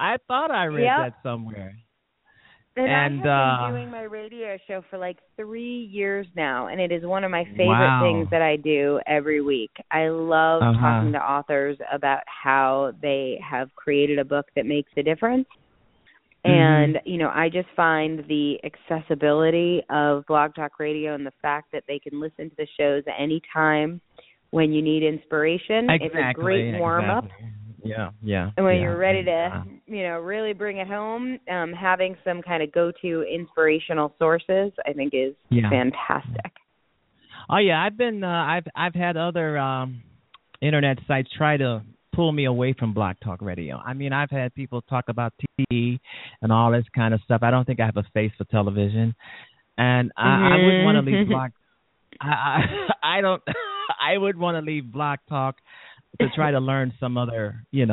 And I have been doing my radio show for like 3 years now, and it is one of my favorite things that I do every week. I love talking to authors about how they have created a book that makes a difference. And, I just find the accessibility of Blog Talk Radio and the fact that they can listen to the shows anytime when you need inspiration. Exactly, it's a great warm-up. Yeah. And when you're ready to, really bring it home, having some kind of go-to inspirational sources, I think is fantastic. Oh yeah, I've had other internet sites try to pull me away from Blog Talk Radio. I mean, I've had people talk about TV and all this kind of stuff. I don't think I have a face for television, and I wouldn't want to leave Blog. I don't. I would want to leave Blog Talk to try to learn some other, it's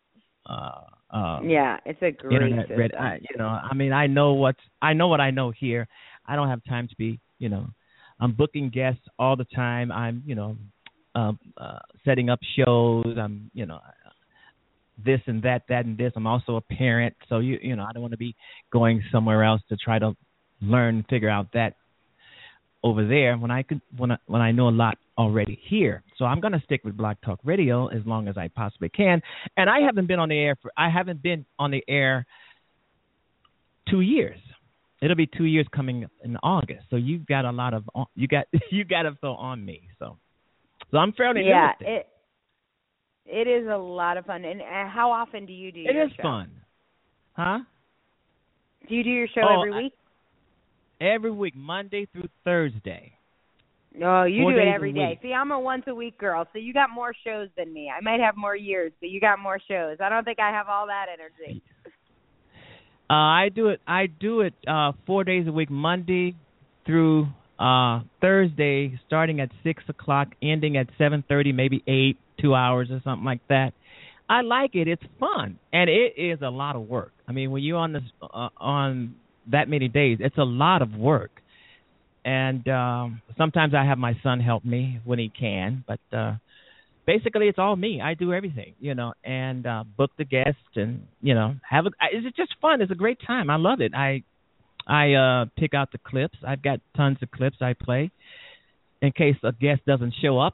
a great internet system. I mean, I know what I know here. I don't have time to be, I'm booking guests all the time. I'm, setting up shows. I'm, this and that and this. I'm also a parent, so I don't want to be going somewhere else to try to learn, figure out that over there when I know a lot already here. So I'm going to stick with Blog Talk Radio as long as I possibly can. And I haven't been on the air 2 years. It'll be 2 years coming in August. So you've got a lot of you got to fill on me. So I'm fairly new with it. It is a lot of fun. And how often do you do your show? It is fun. Huh? Do you do your show every week? Every week, Monday through Thursday. Oh, you do it every day. See, I'm a once-a-week girl, so you got more shows than me. I might have more years, but you got more shows. I don't think I have all that energy. I do it 4 days a week, Monday through Thursday, starting at 6 o'clock, ending at 7:30, maybe 8, 2 hours or something like that. I like it. It's fun, and it is a lot of work. I mean, when you're on this on that many days, it's a lot of work. And sometimes I have my son help me when he can, but basically it's all me. I do everything, and book the guests and, it's just fun. It's a great time. I love it. I pick out the clips. I've got tons of clips I play. In case a guest doesn't show up,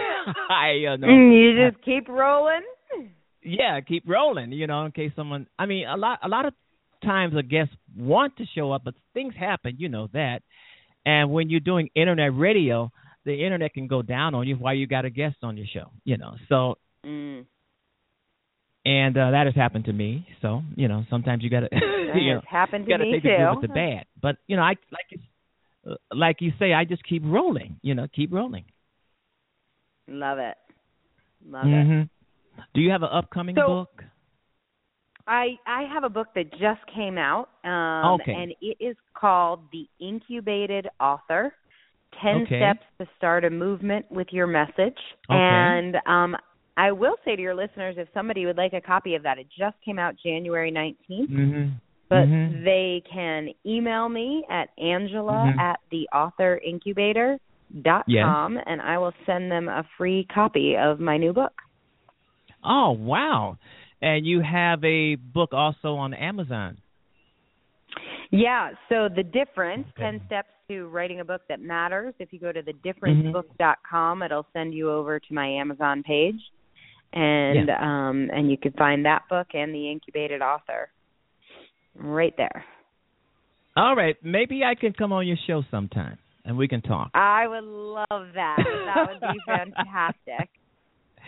you just keep rolling? Yeah, keep rolling, in case someone, a lot of times a guest want to show up, but things happen, that. And when you're doing internet radio, the internet can go down on you while you got a guest on your show, So, and that has happened to me. So, sometimes you got to, happened to me take too. the good with the bad. But I like you say, I just keep rolling. Keep rolling. Love it. It. Do you have an upcoming book? I have a book that just came out, and it is called The Incubated Author, 10 Steps to Start a Movement with Your Message. And I will say to your listeners, if somebody would like a copy of that, it just came out January 19th, but they can email me at Angela at theauthorincubator.com, and I will send them a free copy of my new book. Oh, wow. And you have a book also on Amazon. Yeah, so The Difference, 10 Steps to Writing a Book That Matters. If you go to thedifferencebook.com, it'll send you over to my Amazon page. And you can find that book and The Incubated Author right there. All right. Maybe I can come on your show sometime, and we can talk. I would love that. That would be fantastic.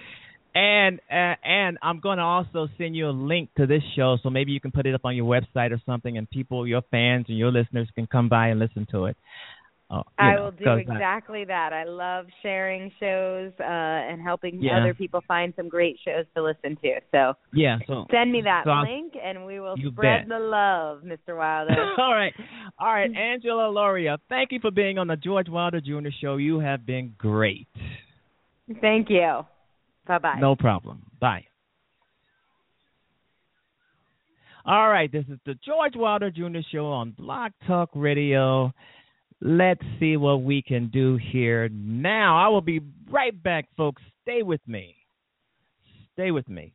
And I'm going to also send you a link to this show, so maybe you can put it up on your website or something, and people, your fans and your listeners, can come by and listen to it. I will do exactly that. I love sharing shows and helping other people find some great shows to listen to. So send me that link, and we will spread the love, Mr. Wilder. All right, Angela Lauria, thank you for being on the George Wilder Jr. Show. You have been great. Thank you. Bye-bye. No problem. Bye. All right, this is the George Wilder Jr. Show on Blog Talk Radio. Let's see what we can do here now. I will be right back, folks. Stay with me. Stay with me.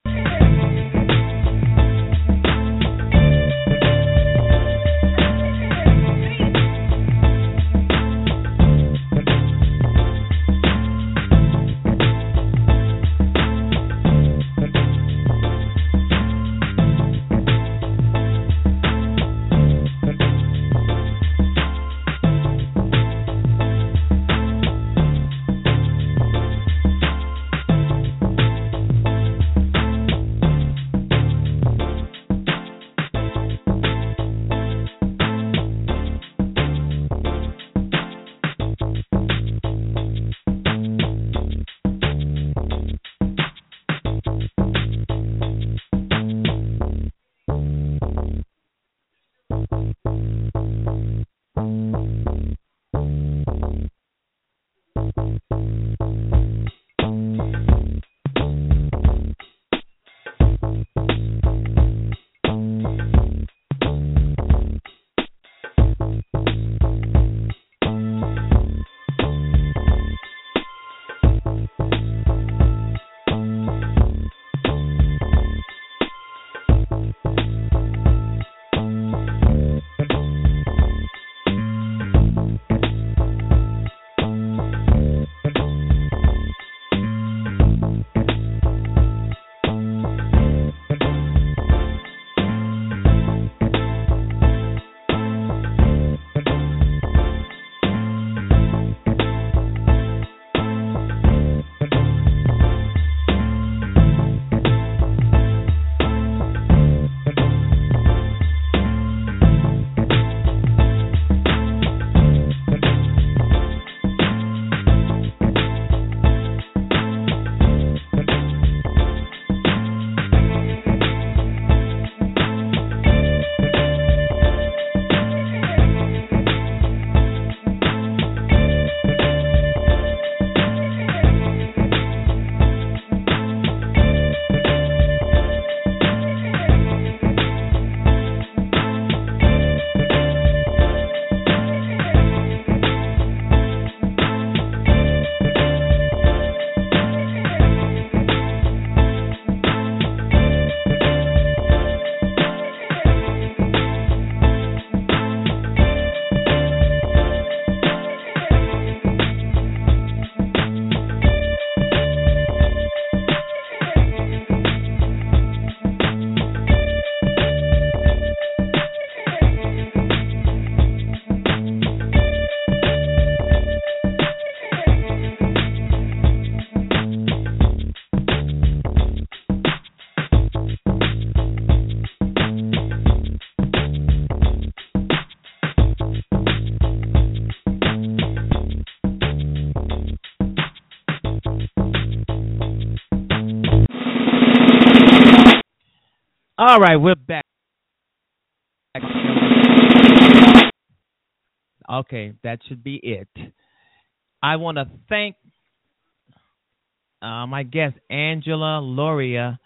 All right, we're back. Okay, that should be it. I want to thank my guest, Angela Lauria.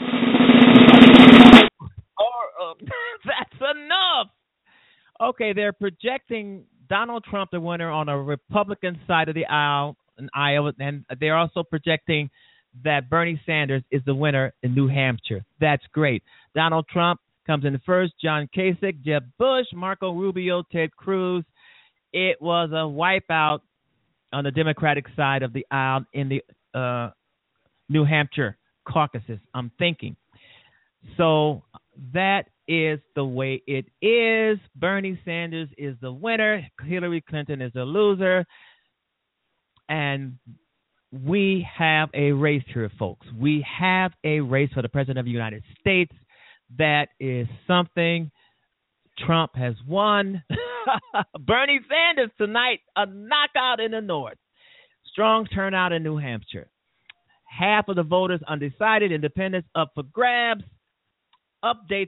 That's enough. Okay, they're projecting Donald Trump the winner on a Republican side of the aisle in Iowa, and they're also projecting that Bernie Sanders is the winner in New Hampshire. That's great. Donald Trump comes in first, John Kasich, Jeb Bush, Marco Rubio, Ted Cruz. It was a wipeout on the Democratic side of the aisle in the New Hampshire caucuses, I'm thinking. So that is the way it is. Bernie Sanders is the winner. Hillary Clinton is the loser. And we have a race here, folks. We have a race for the President of the United States. That is something Trump has won. Bernie Sanders tonight, a knockout in the North. Strong turnout in New Hampshire. Half of the voters undecided, independents up for grabs. Updates.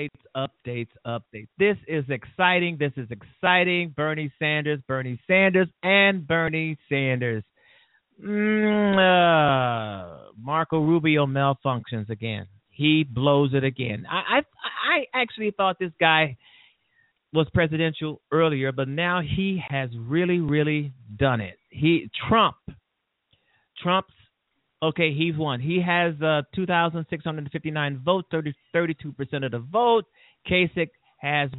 This is exciting. Bernie Sanders. Marco Rubio malfunctions again. He blows it again. I actually thought this guy was presidential earlier, but now he has really, really done it. Trump's okay, he's won. He has 2,659 votes, 32% of the vote. Kasich has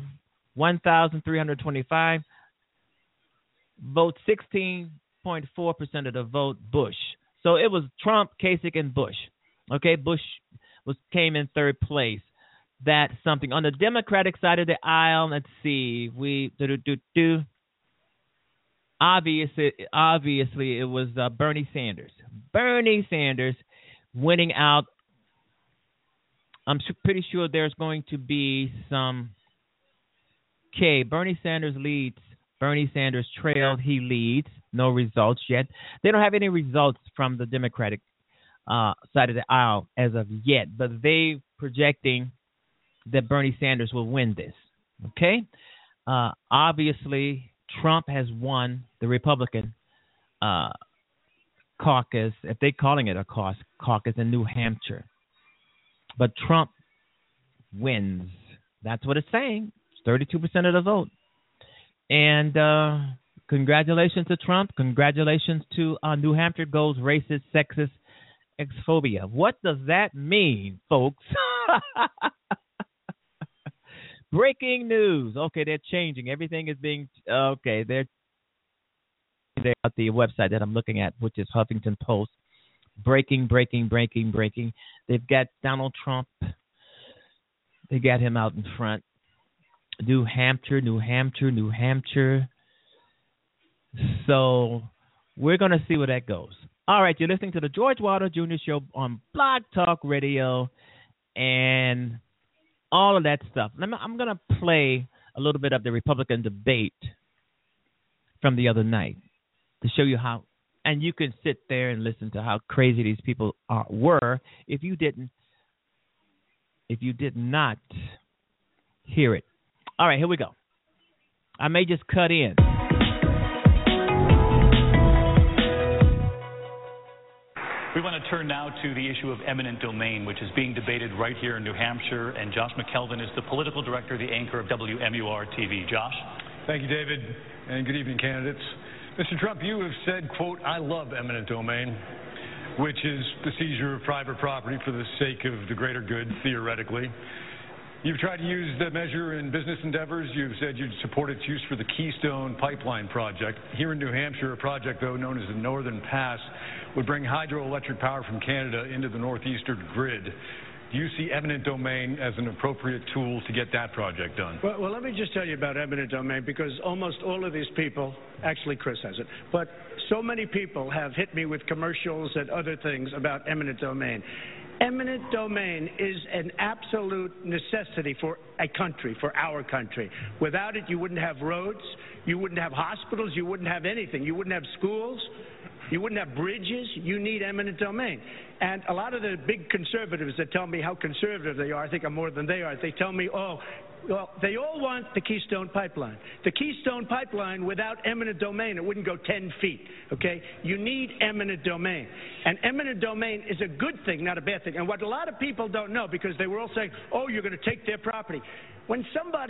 1,325 votes, 16.4% of the vote. Bush. So it was Trump, Kasich, and Bush. Okay, Bush came in third place. That's something. On the Democratic side of the aisle, let's see. Obviously, it was Bernie Sanders. Bernie Sanders winning out. I'm pretty sure there's going to be some. Okay, Bernie Sanders leads. Bernie Sanders trailed. He leads. No results yet. They don't have any results from the Democratic side of the aisle as of yet, but they projecting that Bernie Sanders will win this. Okay? Obviously, Trump has won the Republican caucus, if they're calling it a caucus in New Hampshire. But Trump wins. That's what it's saying. It's 32% of the vote. And congratulations to Trump. Congratulations to New Hampshire goes racist, sexist, xenophobia. What does that mean, folks? Breaking news. Okay, they're changing. Everything is being okay. They're at the website that I'm looking at, which is Huffington Post. Breaking. They've got Donald Trump. They got him out in front. New Hampshire. So we're going to see where that goes. All right, you're listening to the George Wilder Jr. Show on Blog Talk Radio and all of that stuff. I'm going to play a little bit of the Republican debate from the other night to show you how, and you can sit there and listen to how crazy these people were if you did not hear it. All right, here we go. I may just cut in. We want to turn now to the issue of eminent domain, which is being debated right here in New Hampshire. And Josh McKelvin is the political director, the anchor of WMUR-TV. Josh? Thank you, David, and good evening, candidates. Mr. Trump, you have said, quote, "I love eminent domain," which is the seizure of private property for the sake of the greater good, theoretically. You've tried to use the measure in business endeavors. You've said you'd support its use for the Keystone Pipeline project. Here in New Hampshire, a project, though, known as the Northern Pass, would bring hydroelectric power from Canada into the northeastern grid. Do you see eminent domain as an appropriate tool to get that project done? Well, let me just tell you about eminent domain, because almost all of these people, actually Chris has it, but so many people have hit me with commercials and other things about eminent domain. Eminent domain is an absolute necessity for a country, for our country. Without it, you wouldn't have roads, you wouldn't have hospitals, you wouldn't have anything. You wouldn't have schools, you wouldn't have bridges. You need eminent domain. And a lot of the big conservatives that tell me how conservative they are, I think I'm more than they are, they tell me, oh, well, they all want the Keystone Pipeline. The Keystone Pipeline, without eminent domain, it wouldn't go 10 feet, okay? You need eminent domain. And eminent domain is a good thing, not a bad thing. And what a lot of people don't know, because they were all saying, oh, you're going to take their property. When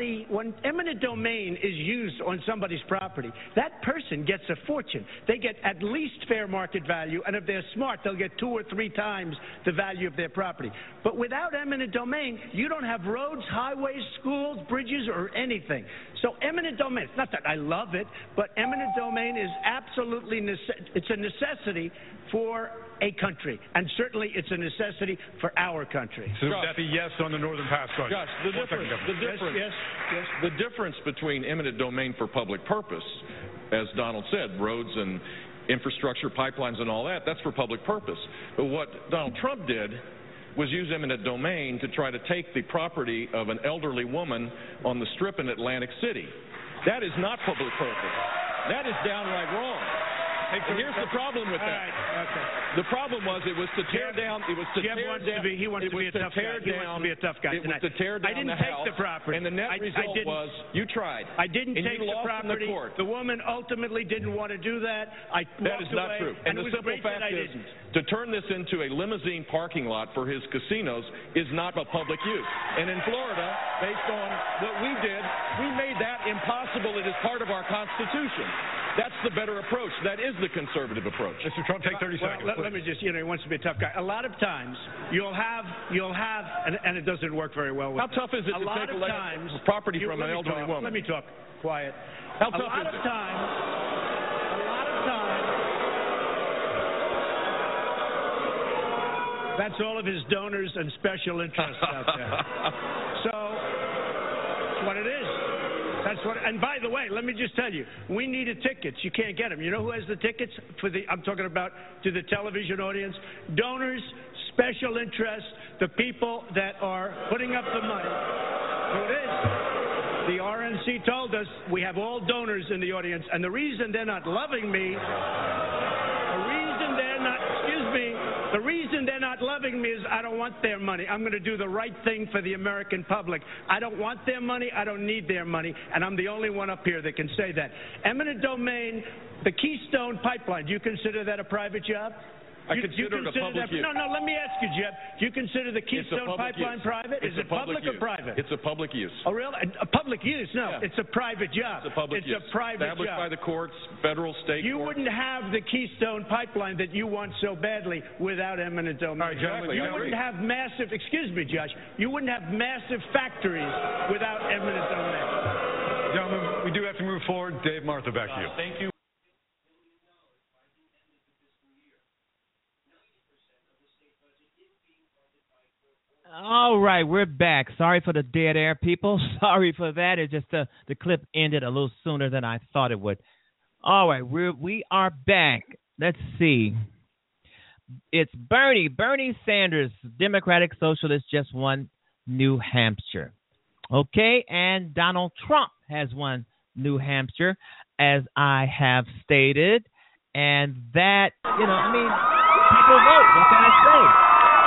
eminent domain is used on somebody's property, that person gets a fortune. They get at least fair market value, and if they're smart, they'll get 2 or 3 times the value of their property. But without eminent domain, you don't have roads, highways, schools, bridges, or anything. So eminent domain, it's not that I love it, but eminent domain is absolutely, it's a necessity for a country, and certainly it's a necessity for our country. So that's a yes on the Northern Pass project. Josh, the difference between eminent domain for public purpose, as Donald said, roads and infrastructure, pipelines, and all that. That's for public purpose. But what Donald Trump did was use eminent domain to try to take the property of an elderly woman on the Strip in Atlantic City. That is not public purpose. That is downright wrong. And here's the problem with that. All right, okay. The problem was it was to tear down. It was to Jeb tear wants down. He wants to be a tough guy. He wants to be a tough guy tonight. It was to tear down I didn't the take house, the property. and the net result was you tried. I didn't and take you the lost property. In the court. The woman ultimately didn't want to do that. That is not true. And the it was simple great fact that I is, didn't. to turn this into a limousine parking lot for his casinos is not a public use. And in Florida, based on what we did, we made that impossible. It is part of our Constitution. That's the better approach. That is the conservative approach. Mr. Trump, take 30 seconds. Let me just, he wants to be a tough guy. A lot of times, you'll have, and it doesn't work very well with How tough is it to take property from an elderly woman? Let me talk. Quiet. How tough is it? A lot of times, that's all of his donors and special interests out there. So, that's what it is. That's what. And by the way, let me just tell you, we needed tickets. You can't get them. You know who has the tickets for the? I'm talking about to the television audience. Donors, special interests, the people that are putting up the money. So it is. The RNC told us we have all donors in the audience, and the reason they're not loving me, the reason they're not loving me is I don't want their money. I'm going to do the right thing for the American public. I don't want their money. I don't need their money. And I'm the only one up here that can say that. Eminent domain, the Keystone Pipeline, do you consider that a private job? I consider it a public use. No, let me ask you, Jeb. Do you consider the Keystone Pipeline private? Is it public or private? It's a public use. Oh, really? A public use? No, yeah. It's a private job. It's a public use. It's a private established job. by the courts, federal, state. You wouldn't have the Keystone Pipeline that you want so badly without eminent domain. All right, gentlemen, you wouldn't have massive, excuse me, Josh, you wouldn't have massive factories without eminent domain. Gentlemen, we do have to move forward. Dave, Martha, back to you. Thank you. All right, we're back. Sorry for the dead air, people. Sorry for that. It just the clip ended a little sooner than I thought it would. All right, we are back. Let's see. It's Bernie Sanders, Democratic Socialist, just won New Hampshire. Okay, and Donald Trump has won New Hampshire, as I have stated, and that, people vote. What can I say?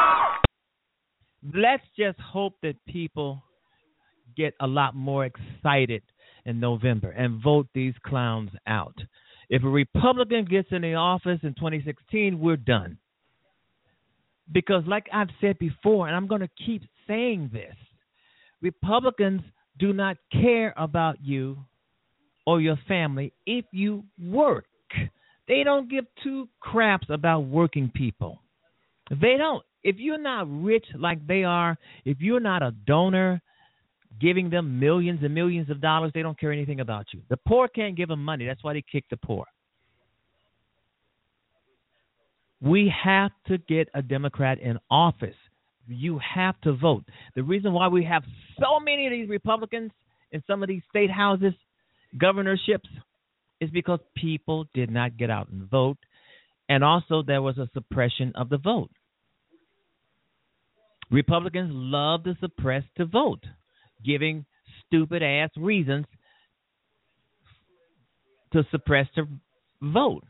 Let's just hope that people get a lot more excited in November and vote these clowns out. If a Republican gets in the office in 2016, we're done. Because like I've said before, and I'm going to keep saying this, Republicans do not care about you or your family if you work. They don't give two craps about working people. They don't. If you're not rich like they are, if you're not a donor giving them millions and millions of dollars, they don't care anything about you. The poor can't give them money. That's why they kick the poor. We have to get a Democrat in office. You have to vote. The reason why we have so many of these Republicans in some of these state houses, governorships, is because people did not get out and vote. And also there was a suppression of the vote. Republicans love to suppress the vote, giving stupid-ass reasons to suppress the vote.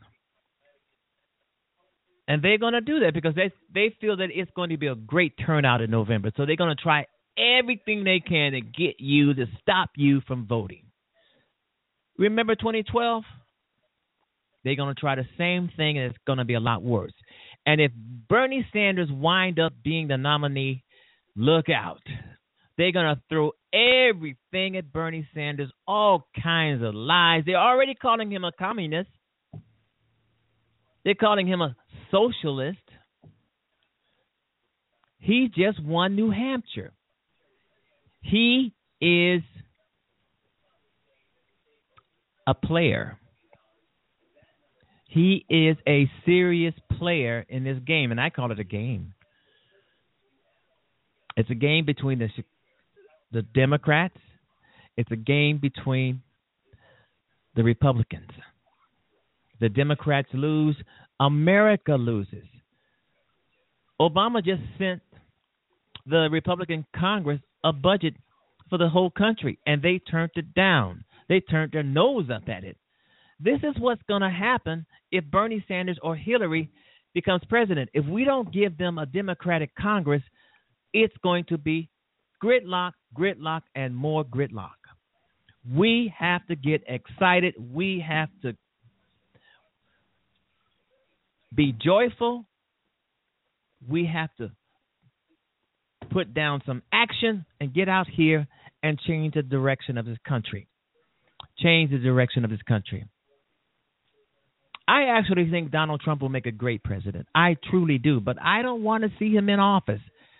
And they're going to do that because they feel that it's going to be a great turnout in November. So they're going to try everything they can to get you, to stop you from voting. Remember 2012? They're going to try the same thing, and it's going to be a lot worse. And if Bernie Sanders wind up being the nominee, look out. They're going to throw everything at Bernie Sanders, all kinds of lies. They're already calling him a communist. They're calling him a socialist. He just won New Hampshire. He is a player. He is a serious player in this game, and I call it a game. It's a game between the Democrats. It's a game between the Republicans. The Democrats lose, America loses. Obama just sent the Republican Congress a budget for the whole country, and they turned it down. They turned their nose up at it. This is what's going to happen if Bernie Sanders or Hillary becomes president. If we don't give them a Democratic Congress, it's going to be gridlock, gridlock, and more gridlock. We have to get excited. We have to be joyful. We have to put down some action and get out here and change the direction of this country. Change the direction of this country. I actually think Donald Trump will make a great president. I truly do, but I don't want to see him in office.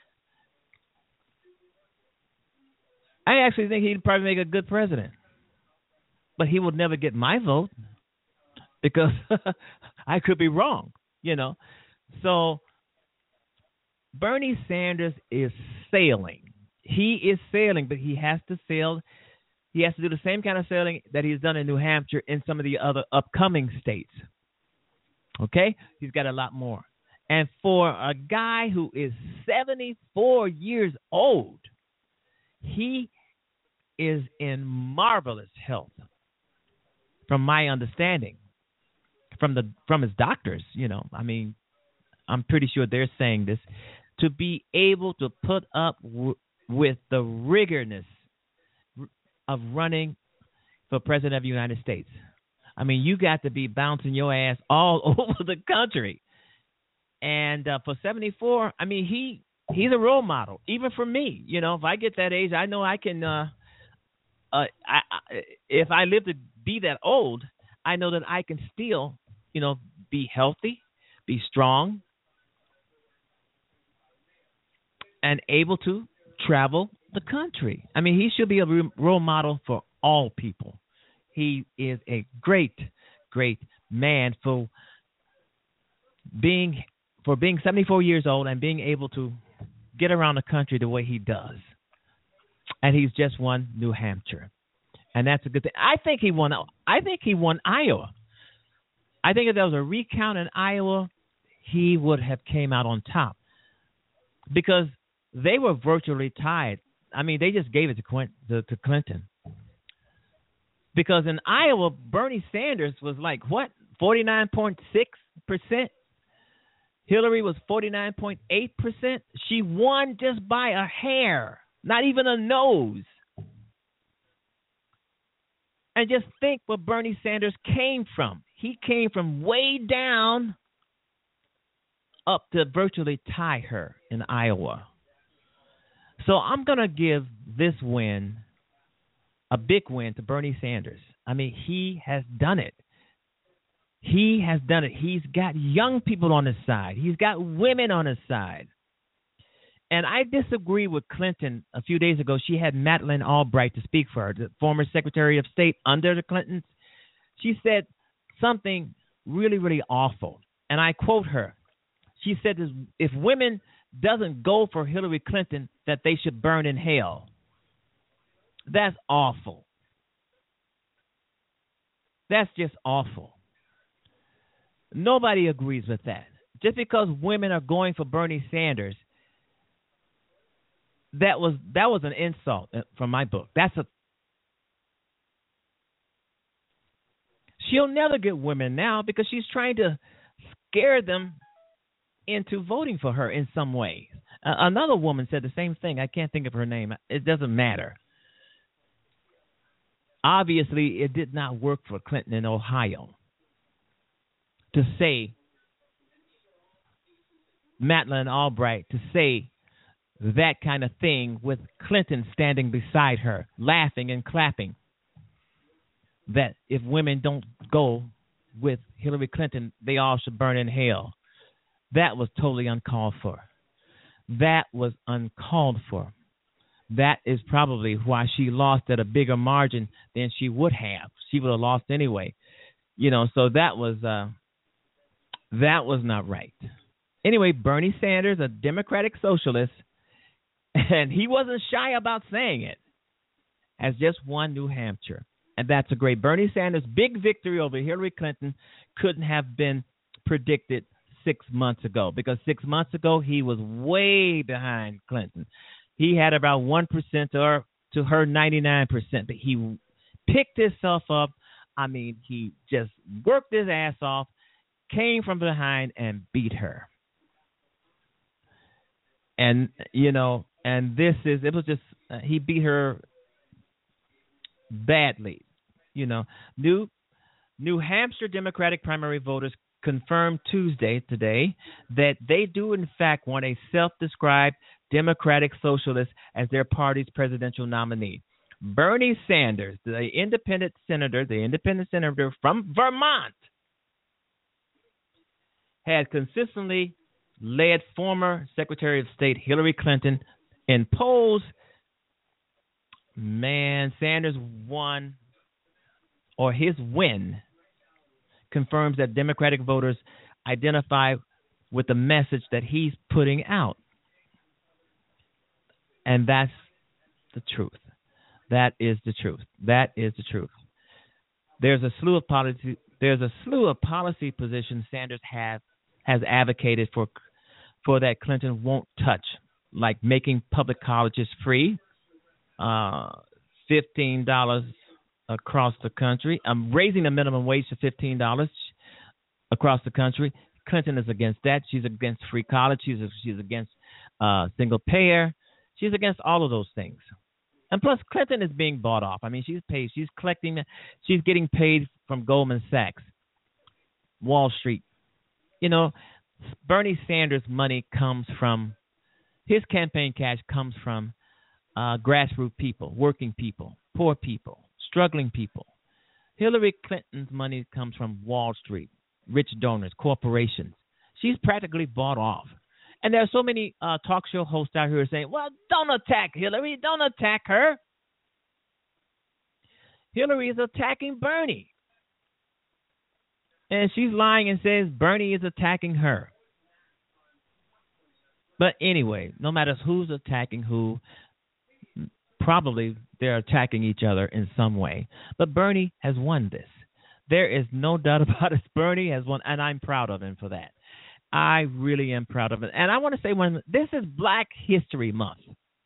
I actually think he'd probably make a good president, but he would never get my vote because I could be wrong, you know. So Bernie Sanders is sailing. He is sailing, but he has to sail. He has to do the same kind of sailing that he's done in New Hampshire and some of the other upcoming states. Okay? He's got a lot more. And for a guy who is 74 years old, he is in marvelous health, from my understanding, from his doctors. You know, I mean, I'm pretty sure they're saying this, to be able to put up with the rigorous of running for president of the United States. I mean, you got to be bouncing your ass all over the country. And for 74, I mean, he's a role model, even for me. You know, if I get that age, I know I can. If I live to be that old, I know that I can still, you know, be healthy, be strong, and able to travel the country. I mean, he should be a role model for all people. He is a great, great man for being 74 years old and being able to get around the country the way he does. And he's just won New Hampshire, and that's a good thing. I think he won Iowa. I think if there was a recount in Iowa, he would have came out on top because they were virtually tied. I mean, they just gave it to Clinton. Because in Iowa, Bernie Sanders was like, what, 49.6%? Hillary was 49.8%. She won just by a hair, not even a nose. And just think where Bernie Sanders came from. He came from way down up to virtually tie her in Iowa. So I'm going to give this win, a big win, to Bernie Sanders. I mean, he has done it. He has done it. He's got young people on his side. He's got women on his side. And I disagree with Clinton. A few days ago, she had Madeleine Albright to speak for her, the former Secretary of State under the Clintons. She said something really, really awful. And I quote her. She said, if women doesn't go for Hillary Clinton, that they should burn in hell. That's awful. That's just awful. Nobody agrees with that. Just because women are going for Bernie Sanders, that was an insult from my book. She'll never get women now because she's trying to scare them into voting for her in some way. Another woman said the same thing. I can't think of her name. It doesn't matter. Obviously, it did not work for Clinton in Ohio to say, Madeleine Albright, to say that kind of thing with Clinton standing beside her, laughing and clapping, that if women don't go with Hillary Clinton, they all should burn in hell. That was totally uncalled for. That was uncalled for. That is probably why she lost at a bigger margin than she would have. She would have lost anyway. You know, so that was not right. Anyway, Bernie Sanders, a Democratic socialist, and he wasn't shy about saying it, has just won New Hampshire. And that's a great Bernie Sanders big victory over Hillary Clinton. couldn't have been predicted 6 months ago, because 6 months ago he was way behind Clinton. He had about 1% to her 99%, but he picked himself up. I mean, he just worked his ass off, came from behind and beat her. And, you know, and it was just, he beat her badly. You know, New Hampshire Democratic primary voters confirmed today that they do in fact want a self-described Democratic socialist as their party's presidential nominee. Bernie Sanders, the independent senator from Vermont, had consistently led former Secretary of State Hillary Clinton in polls. Man, Sanders won, or his win confirms that Democratic voters identify with the message that he's putting out. And that's the truth. That is the truth. That is the truth. There's a slew of policy positions Sanders has advocated for that Clinton won't touch, like making public colleges free, $15 across the country. Raising the minimum wage to $15 across the country. Clinton is against that. She's against free college. She's against single payer. She's against all of those things. And plus, Clinton is being bought off. I mean, she's paid. She's getting paid from Goldman Sachs, Wall Street. You know, Bernie Sanders' money comes from, his campaign cash comes from grassroots people, working people, poor people, struggling people. Hillary Clinton's money comes from Wall Street, rich donors, corporations. She's practically bought off. And there are so many talk show hosts out here saying, well, don't attack Hillary. Don't attack her. Hillary is attacking Bernie. And she's lying and says Bernie is attacking her. But anyway, no matter who's attacking who, probably they're attacking each other in some way. But Bernie has won this. There is no doubt about it. Bernie has won, and I'm proud of him for that. I really am proud of it. And I want to say, this is Black History Month.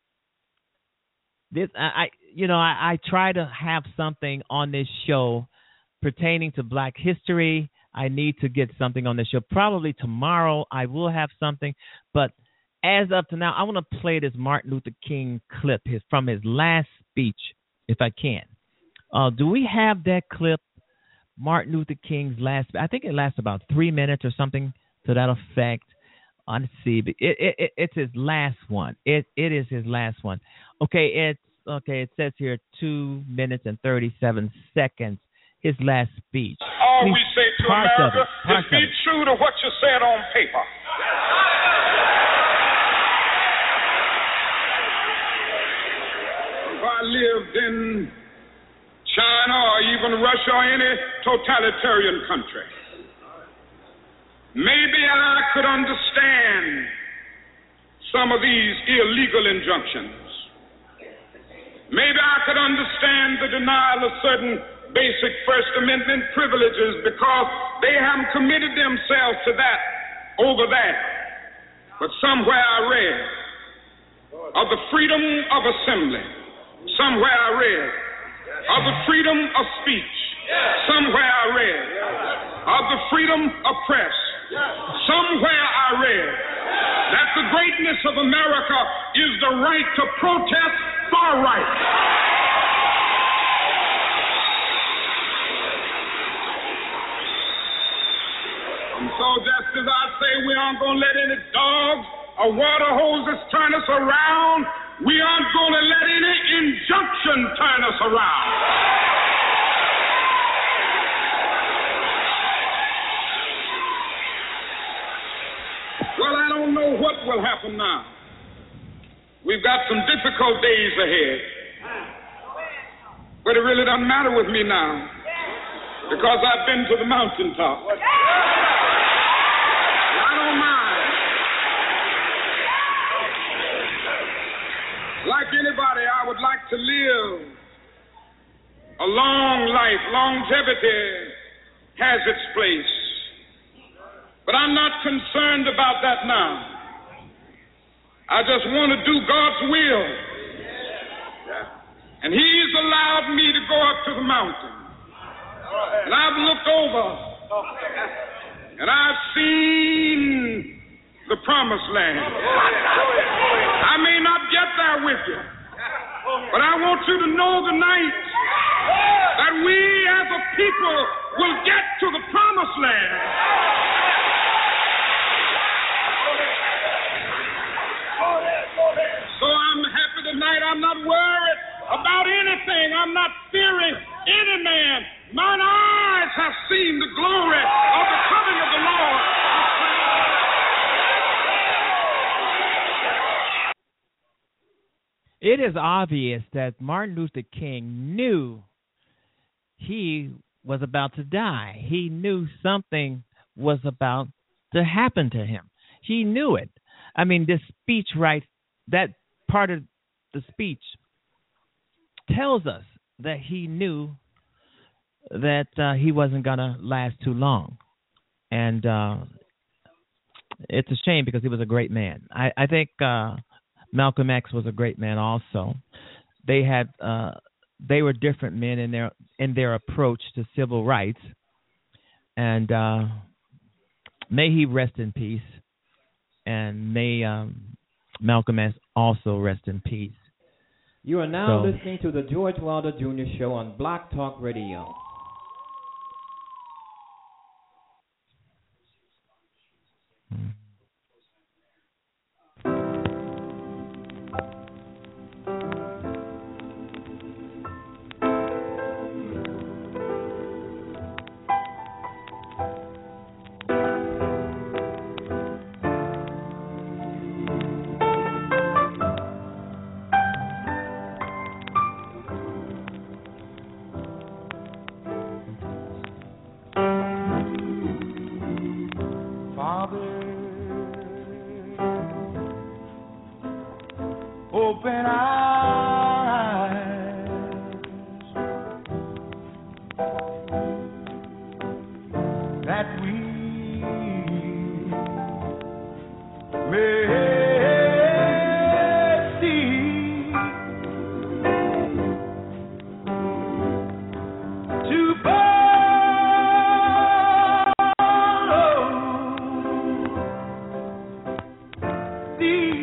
I try to have something on this show pertaining to Black history. I need to get something on this show. Probably tomorrow I will have something. But as of to now, I want to play this Martin Luther King clip from his last speech, if I can. Do we have that clip? Martin Luther King's last, I think it lasts about 3 minutes or something to that effect. Let's see. It's his last one. It is his last one. Okay, it says here 2 minutes and 37 seconds. His last speech. All we say to America is be true to what you said on paper. If I lived in China or even Russia or any totalitarian country, maybe I could understand some of these illegal injunctions. Maybe I could understand the denial of certain basic First Amendment privileges because they haven't committed themselves to that over that. But somewhere I read of the freedom of assembly. Somewhere I read of the freedom of speech. Somewhere I read of the freedom of press. Somewhere I read that the greatness of America is the right to protest for right. And so just as I say we aren't going to let any dogs or water hoses turn us around, we aren't going to let any injunction turn us around. Well, I don't know what will happen now. We've got some difficult days ahead. But it really doesn't matter with me now because I've been to the mountaintop. I don't mind. Like anybody, I would like to live a long life. Longevity has its place. But I'm not concerned about that now. I just want to do God's will. And He's allowed me to go up to the mountain. And I've looked over and I've seen the promised land. I may not get there with you, but I want you to know tonight that we as a people will get to the promised land. So I'm happy tonight. I'm not worried about anything. I'm not fearing any man. Mine eyes have seen the glory of the coming of the Lord. It is obvious that Martin Luther King knew he was about to die. He knew something was about to happen to him. He knew it. I mean, this speech, right, that part of the speech tells us that he knew that he wasn't going to last too long. And it's a shame because he was a great man. I think Malcolm X was a great man also. They were different men in their approach to civil rights. And may he rest in peace. And may Malcolm X also rest in peace. You are now listening to the George Wilder Jr. Show on Blog Talk Radio. Open eyes, that we may see, to follow thee.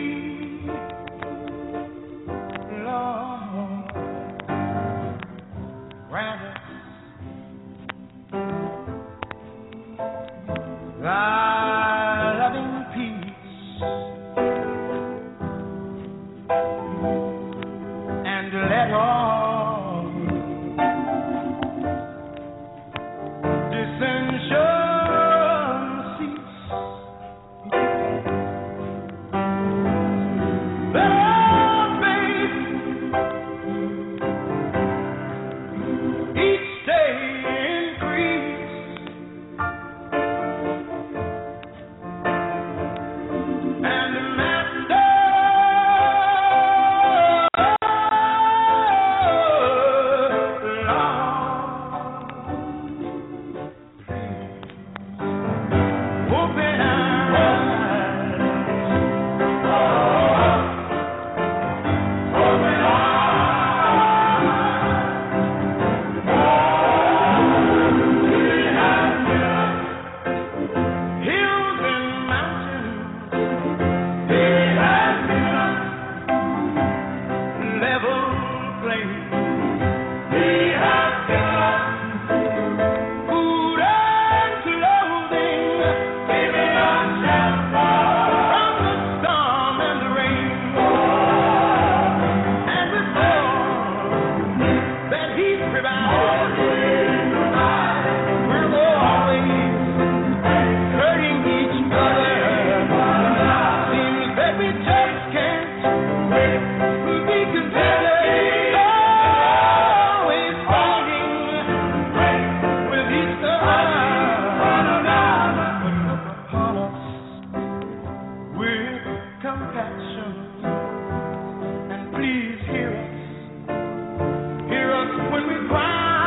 Please hear us when we cry.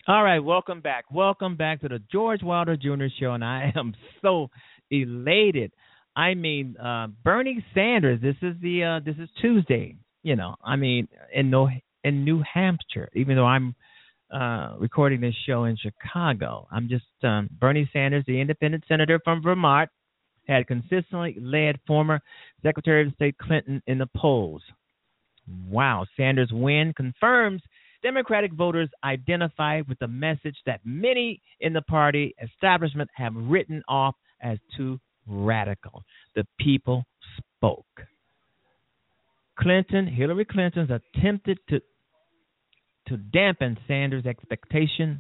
All right, welcome back. Welcome back to the George Wilder Jr. Show, and I am so elated. I mean, Bernie Sanders. This is Tuesday. You know, I mean, in New Hampshire. Even though I'm recording this show in Chicago, I'm just Bernie Sanders, the independent senator from Vermont, had consistently led former Secretary of State Clinton in the polls. Wow, Sanders' win confirms Democratic voters identified with the message that many in the party establishment have written off as too radical. The people spoke. Hillary Clinton's attempted to dampen Sanders' expectation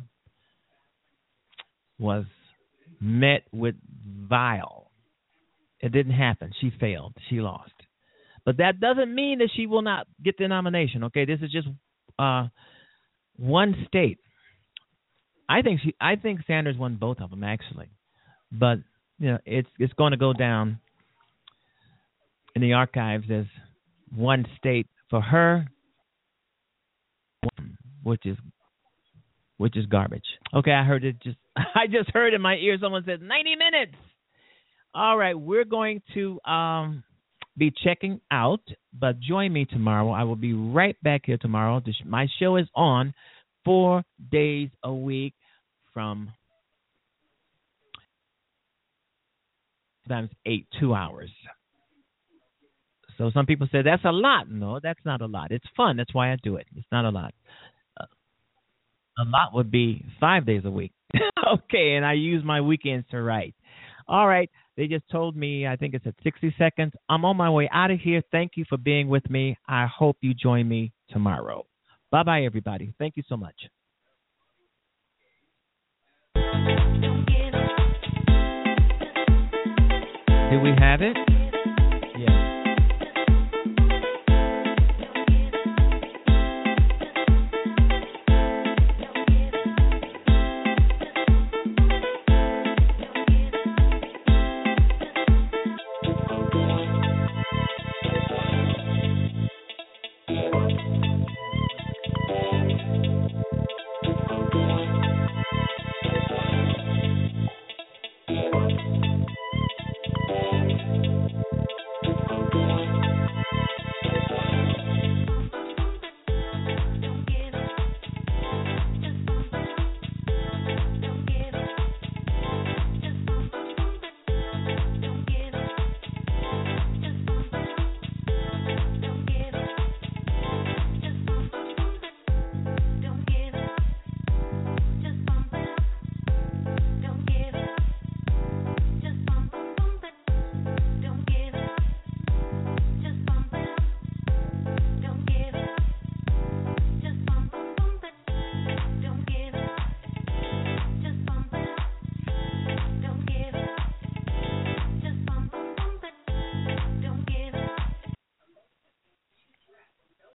was met with vile. It didn't happen. She failed. She lost. But that doesn't mean that she will not get the nomination. Okay, this is just one state. I think Sanders won both of them actually, but you know it's going to go down in the archives as one state for her, which is garbage. Okay, I just heard in my ear someone said 90 minutes. All right, we're going to be checking out, but join me tomorrow. I will be right back here tomorrow. My show is on 4 days a week from sometimes 2 hours. So some people say that's a lot. No, that's not a lot. It's fun. That's why I do it. It's not a lot. A lot would be 5 days a week. Okay, and I use my weekends to write. All right. They just told me, I think it's at 60 seconds. I'm on my way out of here. Thank you for being with me. I hope you join me tomorrow. Bye-bye, everybody. Thank you so much. Do we have it?